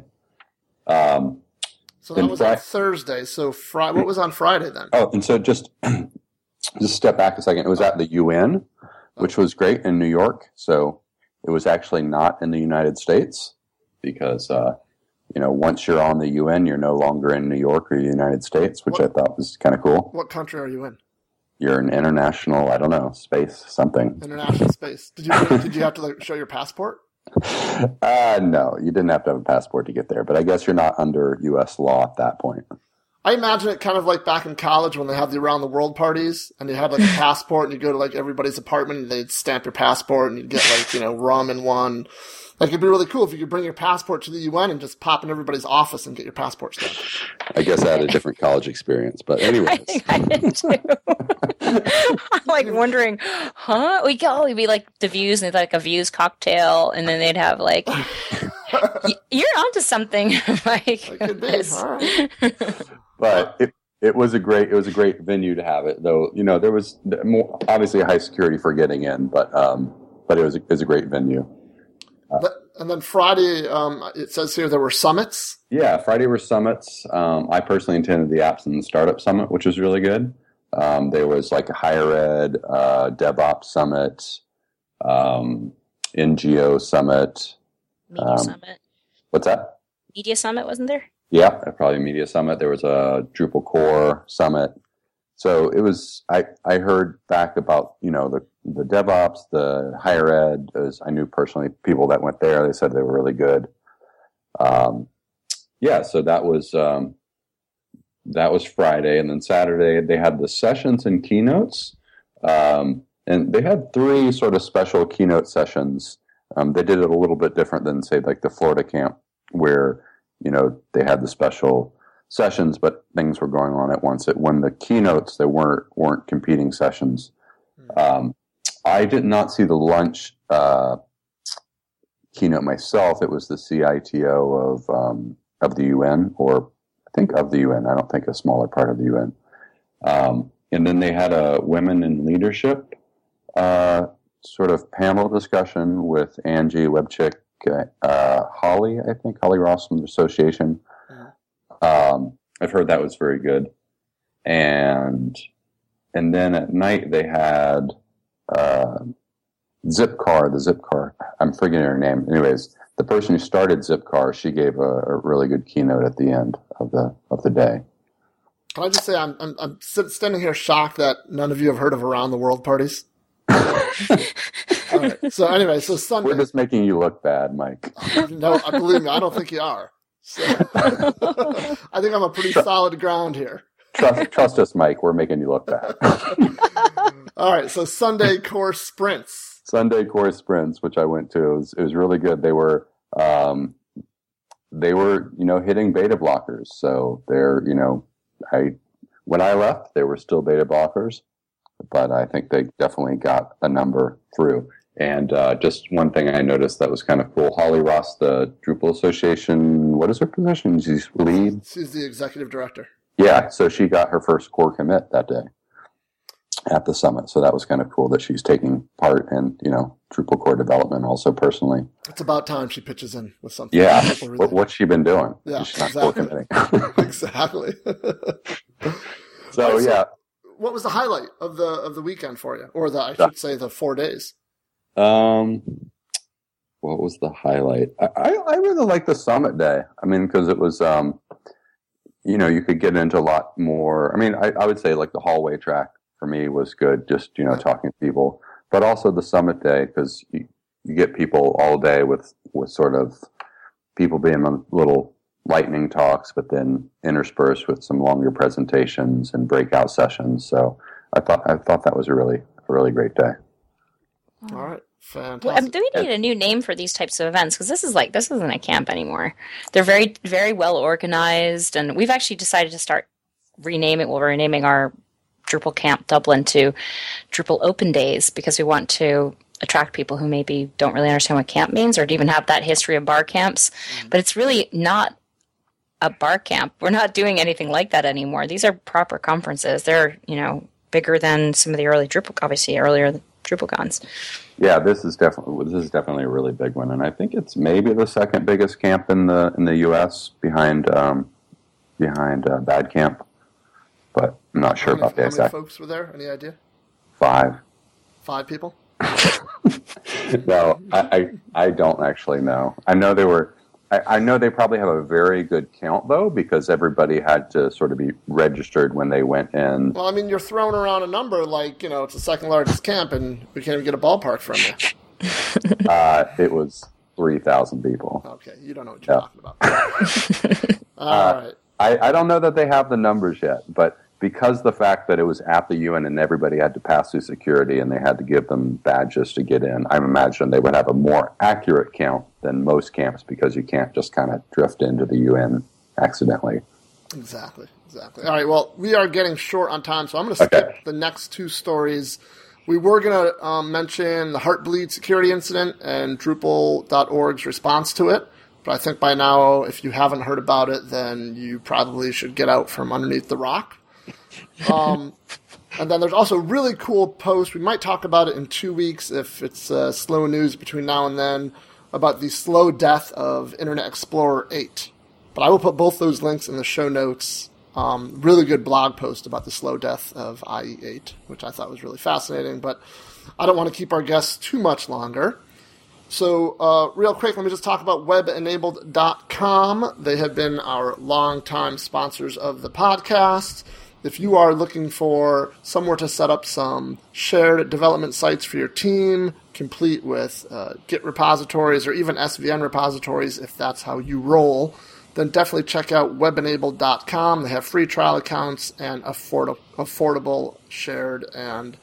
So that was on Thursday. So what was on Friday then? Oh, and so just step back a second. It was at the UN, which was great in New York. So it was actually not in the United States because, once you're on the UN, you're no longer in New York or the United States, which I thought was kind of cool. What country are you in? You're in international, I don't know, space, something. International space. Did you have to show your passport? No, you didn't have to have a passport to get there, but I guess you're not under U.S. law at that point. I imagine it kind of like back in college when they have the around the world parties and you had a passport and you go to everybody's apartment and they'd stamp your passport and you'd get rum in one. It'd be really cool if you could bring your passport to the UN and just pop in everybody's office and get your passport stamped. I guess I had a different college experience, but anyways. I think I did too. I'm wondering, we'd be the Views and a Views cocktail, and then they'd have you're onto something, Mike. It could be. All right. But it was a great venue to have it, though. There was obviously a high security for getting in, but it was a great venue. And then Friday, it says here there were summits. Yeah, Friday were summits. I personally attended the Apps and Startup Summit, which was really good. There was a higher ed, DevOps Summit, NGO Summit. Media Summit. What's that? Media Summit, wasn't there? Yeah, probably Media Summit. There was a Drupal Core Summit. So it was, I heard back about, the DevOps, the higher ed, as I knew personally people that went there, they said they were really good. So that was Friday. And then Saturday they had the sessions and keynotes. And they had 3 sort of special keynote sessions. They did it a little bit different than, say, the Florida camp where, they had the special sessions, but things were going on at once. When the keynotes, there weren't competing sessions. I did not see the lunch keynote myself. It was the CITO of the UN, or I think of the UN. I don't think a smaller part of the UN. And then they had a women in leadership sort of panel discussion with Angie Webchick, Holly Ross from the association. I've heard that was very good. And then at night they had Zipcar. I'm forgetting her name. Anyways, the person who started Zipcar, she gave a really good keynote at the end of the day. Can I just say I'm standing here shocked that none of you have heard of around the world parties? All right. So anyway, Sunday. We're just making you look bad, Mike. No, believe me, I don't think you are. So, I think I'm a pretty solid ground here. Trust us, Mike. We're making you look bad. All right. So Sunday Core Sprints. Sunday Core Sprints, which I went to, it was really good. They were hitting beta blockers. So they're when I left, they were still beta blockers, but I think they definitely got a number through. And just one thing I noticed that was kind of cool, Holly Ross, the Drupal Association, what is her position? She's lead? She's the executive director. Yeah, so she got her first core commit that day at the summit. So that was kind of cool that she's taking part in, Drupal core development also personally. It's about time she pitches in with something. Yeah, what's she been doing? Yeah, she's not core committing. Exactly. So, yeah. What was the highlight of the weekend for you? Or I should say the 4 days? What was the highlight? I really liked the summit day. I mean, because it was, you could get into a lot more. I mean, I would say like the hallway track for me was good, just, talking to people. But also the summit day, because you get people all day with sort of people being on little lightning talks, but then interspersed with some longer presentations and breakout sessions. So I thought that was a really great day. All right. Fantastic. Well, do we need a new name for these types of events? Because this isn't a camp anymore. They're very, very well organized, and we've actually decided to start renaming. We're renaming our Drupal Camp Dublin to Drupal Open Days, because we want to attract people who maybe don't really understand what camp means, or even have that history of bar camps. But it's really not a bar camp. We're not doing anything like that anymore. These are proper conferences. They're bigger than some of the earlier DrupalCons. Yeah, this is definitely a really big one, and I think it's maybe the second biggest camp in the U.S. behind Bad Camp, but I'm not sure about the exact. How many folks were there? Any idea? 5. 5 people? No, I don't actually know. I know they were. I know they probably have a very good count, though, because everybody had to sort of be registered when they went in. Well, I mean, you're throwing around a number like, it's the second largest camp, and we can't even get a ballpark from you. It was 3,000 people. Okay, you don't know what you're talking about. All right. I don't know that they have the numbers yet, but because the fact that it was at the UN and everybody had to pass through security and they had to give them badges to get in, I imagine they would have a more accurate count than most camps, because you can't just kind of drift into the UN accidentally. Exactly. All right, well, we are getting short on time, so I'm going to skip the next 2 stories. We were going to mention the Heartbleed security incident and Drupal.org's response to it, but I think by now, if you haven't heard about it, then you probably should get out from underneath the rock. And then there's also a really cool post. We might talk about it in 2 weeks if it's slow news between now and then, about the slow death of Internet Explorer 8. But I will put both those links in the show notes. Really good blog post about the slow death of IE8, which I thought was really fascinating. But I don't want to keep our guests too much longer. So real quick, let me just talk about webenabled.com. They have been our longtime sponsors of the podcast. If you are looking for somewhere to set up some shared development sites for your team, complete with Git repositories or even SVN repositories, if that's how you roll, then definitely check out webenabled.com. They have free trial accounts and affordable shared and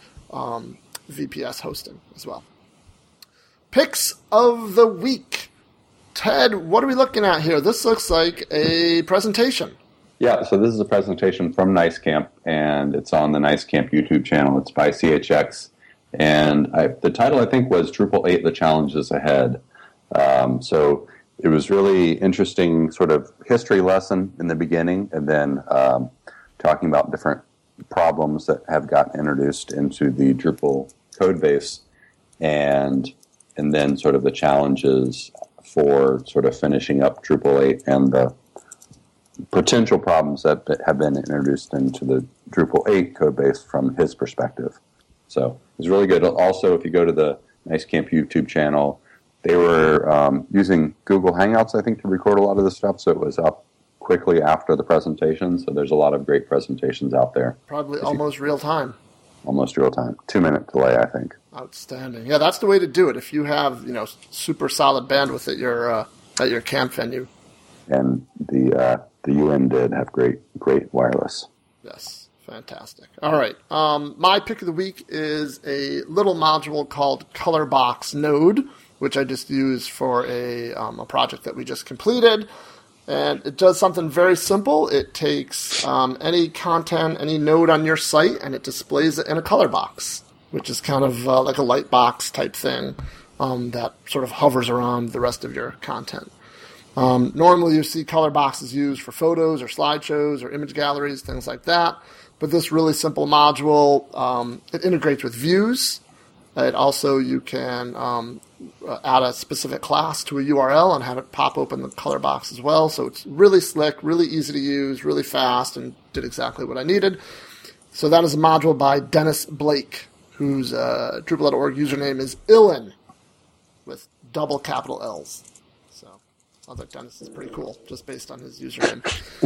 VPS hosting as well. Picks of the week. Ted, what are we looking at here? This looks like a presentation. Yeah, so this is a presentation from NiceCamp, and it's on the NiceCamp YouTube channel. It's by CHX, and the title, I think, was Drupal 8, The Challenges Ahead. So it was really interesting sort of history lesson in the beginning, and then talking about different problems that have gotten introduced into the Drupal code base, and then sort of the challenges for sort of finishing up Drupal 8 and the potential problems that have been introduced into the Drupal 8 code base from his perspective. So it's really good. Also, if you go to the NiceCamp YouTube channel, they were using Google Hangouts, I think, to record a lot of the stuff, so it was up quickly after the presentation. So there's a lot of great presentations out there. Probably almost real time. Almost real time. 2-minute delay, I think. Outstanding. Yeah, that's the way to do it. If you have, super solid bandwidth at your camp venue. And the UN did have great wireless. Yes, fantastic. All right. My pick of the week is a little module called Colorbox Node, which I just used for a project that we just completed. And it does something very simple. It takes any content, any node on your site, and it displays it in a color box, which is kind of like a light box type thing that sort of hovers around the rest of your content. Normally you see color boxes used for photos or slideshows or image galleries, things like that. But this really simple module, it integrates with views. It also, you can add a specific class to a URL and have it pop open the color box as well. So it's really slick, really easy to use, really fast, and did exactly what I needed. So that is a module by Dennis Blake, whose Drupal.org username is Illin, with double capital L's. So sounds like Dennis is pretty cool, just based on his username.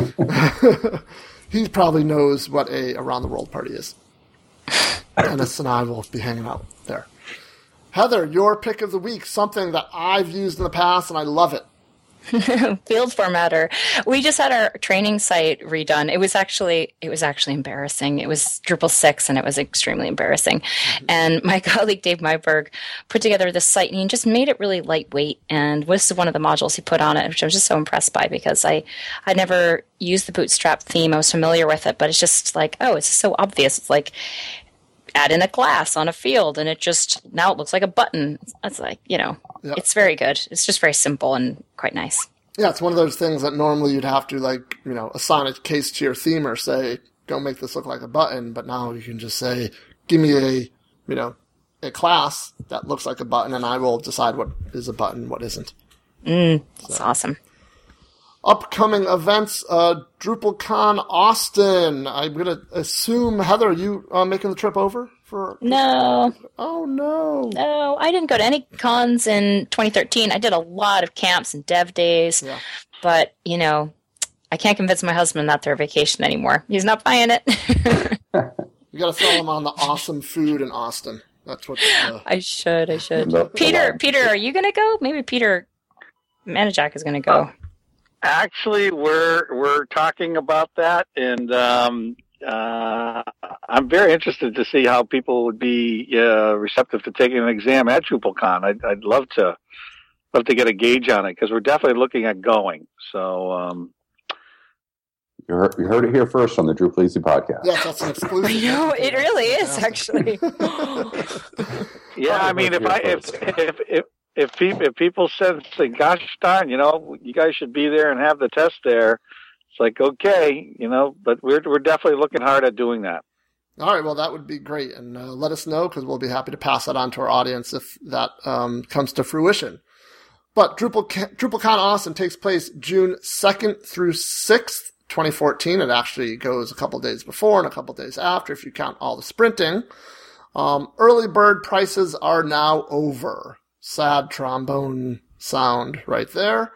He probably knows what a Around the World party is. Dennis and I will be hanging out there. Heather, your pick of the week, something that I've used in the past and I love it. Field Formatter. We just had our training site redone. It was actually embarrassing. It was Drupal 6 and it was extremely embarrassing. Mm-hmm. And my colleague Dave Myberg put together this site and he just made it really lightweight. And this is one of the modules he put on it, which I was just so impressed by because I never used the Bootstrap theme. I was familiar with it, but it's just like, oh, it's so obvious. It's like add in a class on a field and now it looks like a button. It's like, It's very good. It's just very simple and quite nice. Yeah, it's one of those things that normally you'd have to assign a case to your theme or say, go make this look like a button. But now you can just say, give me a class that looks like a button and I will decide what is a button, what isn't. That's awesome. Upcoming events, DrupalCon Austin. I'm going to assume, Heather, are you making the trip over? No. Oh, no. No, I didn't go to any cons in 2013. I did a lot of camps and dev days. Yeah. But, I can't convince my husband that they're a vacation anymore. He's not buying it. You got to sell him on the awesome food in Austin. That's what... I should. Peter, are you going to go? Maybe Peter Manajak is going to go. Actually, we're talking about that, and I'm very interested to see how people would be receptive to taking an exam at DrupalCon. I'd love to get a gauge on it because we're definitely looking at going. So you heard it here first on the Drupal Easy podcast. Yes, that's an exclusive. I know it really is actually. Yeah, I mean, if people said, gosh darn, you guys should be there and have the test there, it's like, okay, but we're definitely looking hard at doing that. All right, well, that would be great. And let us know because we'll be happy to pass that on to our audience if that comes to fruition. But DrupalCon Austin takes place June 2nd through 6th, 2014. It actually goes a couple days before and a couple days after if you count all the sprinting. Early bird prices are now over. Sad trombone sound right there.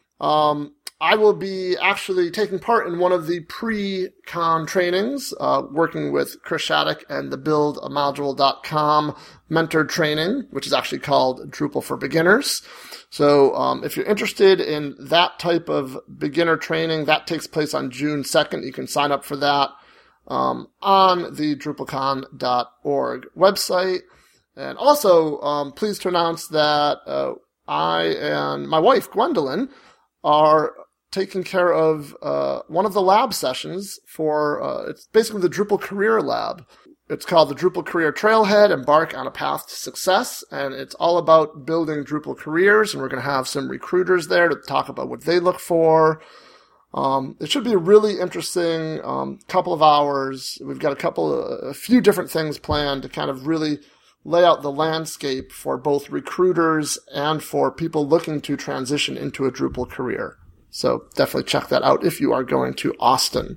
I will be actually taking part in one of the pre-con trainings, working with Chris Shattuck and the buildamodule.com mentor training, which is actually called Drupal for Beginners. So if you're interested in that type of beginner training, that takes place on June 2nd. You can sign up for that on the DrupalCon.org website. And also, pleased to announce that I and my wife, Gwendolyn, are taking care of one of the lab sessions for, it's basically the Drupal Career Lab. It's called the Drupal Career Trailhead, Embark on a Path to Success, and it's all about building Drupal careers, and we're going to have some recruiters there to talk about what they look for. It should be a really interesting couple of hours. We've got a few different things planned to kind of really lay out the landscape for both recruiters and for people looking to transition into a Drupal career. So definitely check that out if you are going to Austin.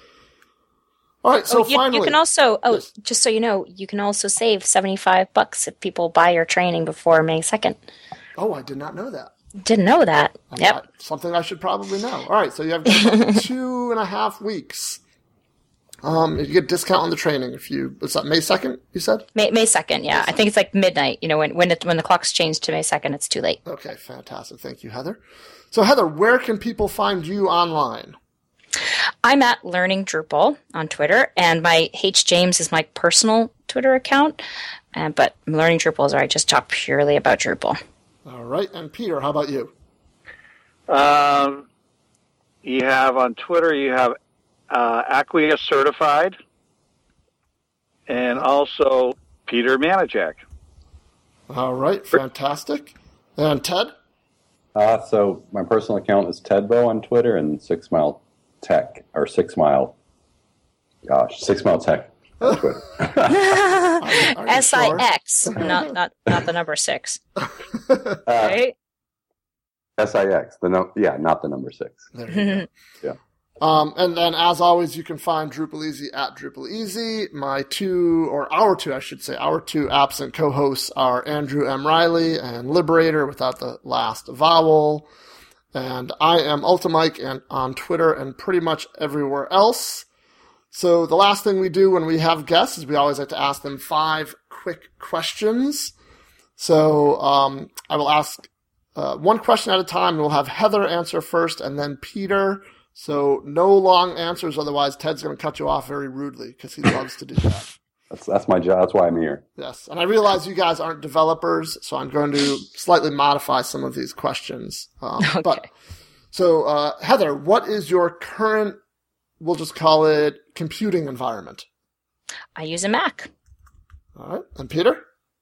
All right, so finally... You can also, just so you know, you can also save $75 if people buy your training before May 2nd. Oh, I did not know that. Didn't know that. Yep. Something I should probably know. All right, so you have 2.5 weeks. You get a discount on the training what's that, May 2nd, you said? May 2nd, yeah. I think it's like midnight. When the clock's changed to May 2nd, it's too late. Okay, fantastic. Thank you, Heather. So, Heather, where can people find you online? I'm at Learning Drupal on Twitter, and my H. James is my personal Twitter account. But Learning Drupal is where I just talk purely about Drupal. All right. And Peter, how about you? you have on Twitter, you have Acquia Certified, and also Peter Manajak. All right, fantastic. And Ted? So my personal account is Tedbo on Twitter, and 6 Mile Tech, or 6 Mile, 6 Mile Tech on Twitter. SIX, not the number 6. Right? SIX, not the number 6. There you go. Yeah. And then, as always, you can find Drupal Easy at Drupal Easy. Our two absent co-hosts are Andrew M. Riley and Liberator without the last vowel. And I am Ultimike and on Twitter and pretty much everywhere else. So the last thing we do when we have guests is we always like to ask them 5 quick questions. So I will ask one question at a time, and we'll have Heather answer first and then Peter. So no long answers, otherwise Ted's going to cut you off very rudely because he loves to do that. That's my job. That's why I'm here. Yes, and I realize you guys aren't developers, so I'm going to slightly modify some of these questions. Okay. So Heather, what is your current, we'll just call it, computing environment? I use a Mac. All right, and Peter?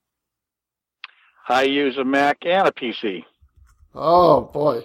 I use a Mac and a PC. Oh, boy.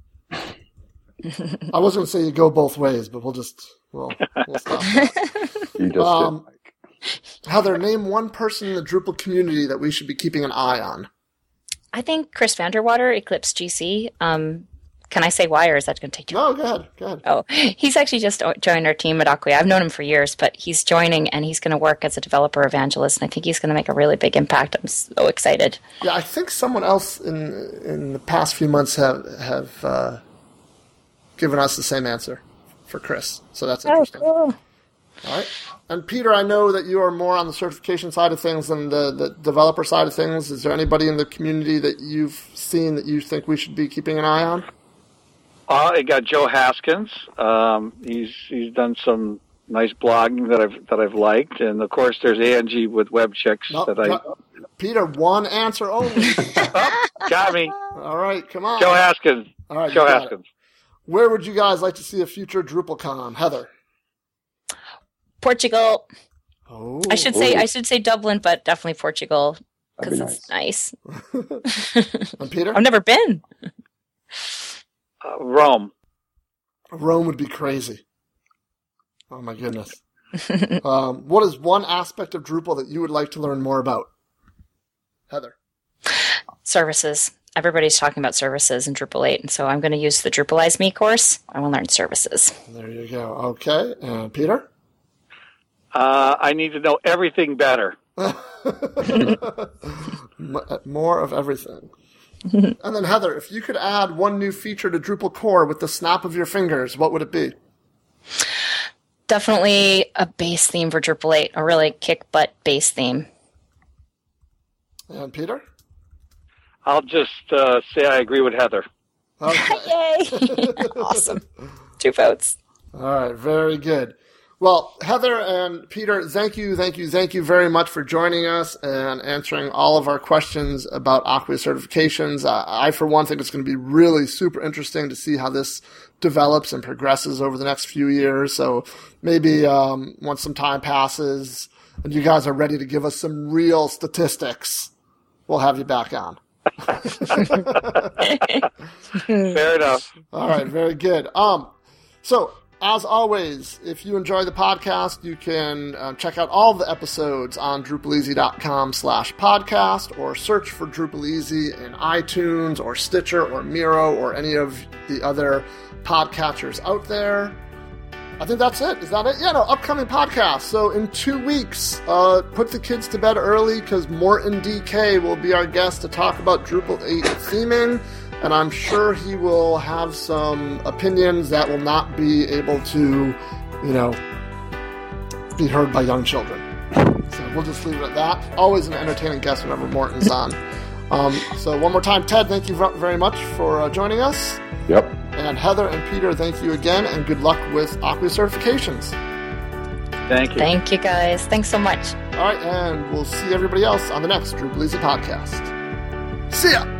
I was going to say you go both ways, but we'll stop that. You just did, Mike. Heather, name one person in the Drupal community that we should be keeping an eye on. I think Chris Vanderwater, Eclipse GC. Can I say why, or is that going to take too long? No, go ahead. Oh, he's actually just joined our team at Acquia. I've known him for years, but he's joining, and he's going to work as a developer evangelist, and I think he's going to make a really big impact. I'm so excited. Yeah, I think someone else in the past few months have given us the same answer for Chris, so that's interesting. Oh, cool. All right. And Peter, I know that you are more on the certification side of things than the developer side of things. Is there anybody in the community that you've seen that you think we should be keeping an eye on? I got Joe Haskins. He's done some nice blogging that I've liked, and of course there's Angie with WebChicks Peter, one answer only. Got me. All right, come on. Joe Haskins. All right, Joe Haskins. Where would you guys like to see a future DrupalCon, Heather? Portugal. Oh, I should say Dublin, but definitely Portugal because That'd be it's nice. And Peter? I've never been. Rome. Rome would be crazy. Oh my goodness. What is one aspect of Drupal that you would like to learn more about? Heather. Services. Everybody's talking about services in Drupal 8, and so I'm going to use the Drupalize Me course. I will learn services. There you go. Okay. And Peter? I need to know everything better. More of everything. And then Heather, if you could add one new feature to Drupal core with the snap of your fingers, what would it be? Definitely a base theme for Drupal 8, a really kick-butt base theme. And Peter? I'll just say I agree with Heather. Okay. Yay! Awesome. 2 votes. All right, very good. Well, Heather and Peter, thank you very much for joining us and answering all of our questions about Acquia certifications. I, for one, think it's going to be really super interesting to see how this develops and progresses over the next few years. So maybe once some time passes and you guys are ready to give us some real statistics, we'll have you back on. Fair enough. All right, very good. So, as always, if you enjoy the podcast, you can check out all the episodes on drupaleasy.com/podcast or search for Drupal Easy in iTunes or Stitcher or Miro or any of the other podcatchers out there. I think that's it. Is that it? Yeah, no, upcoming podcast. So in 2 weeks, put the kids to bed early because Morton DK will be our guest to talk about Drupal 8 theming. And I'm sure he will have some opinions that will not be able to, be heard by young children. So we'll just leave it at that. Always an entertaining guest whenever Morton's on. So one more time, Ted, thank you very much for joining us. Yep. And Heather and Peter, thank you again, and good luck with Acquia certifications. Thank you. Thank you, guys. Thanks so much. All right, and we'll see everybody else on the next Drupal Easy podcast. See ya!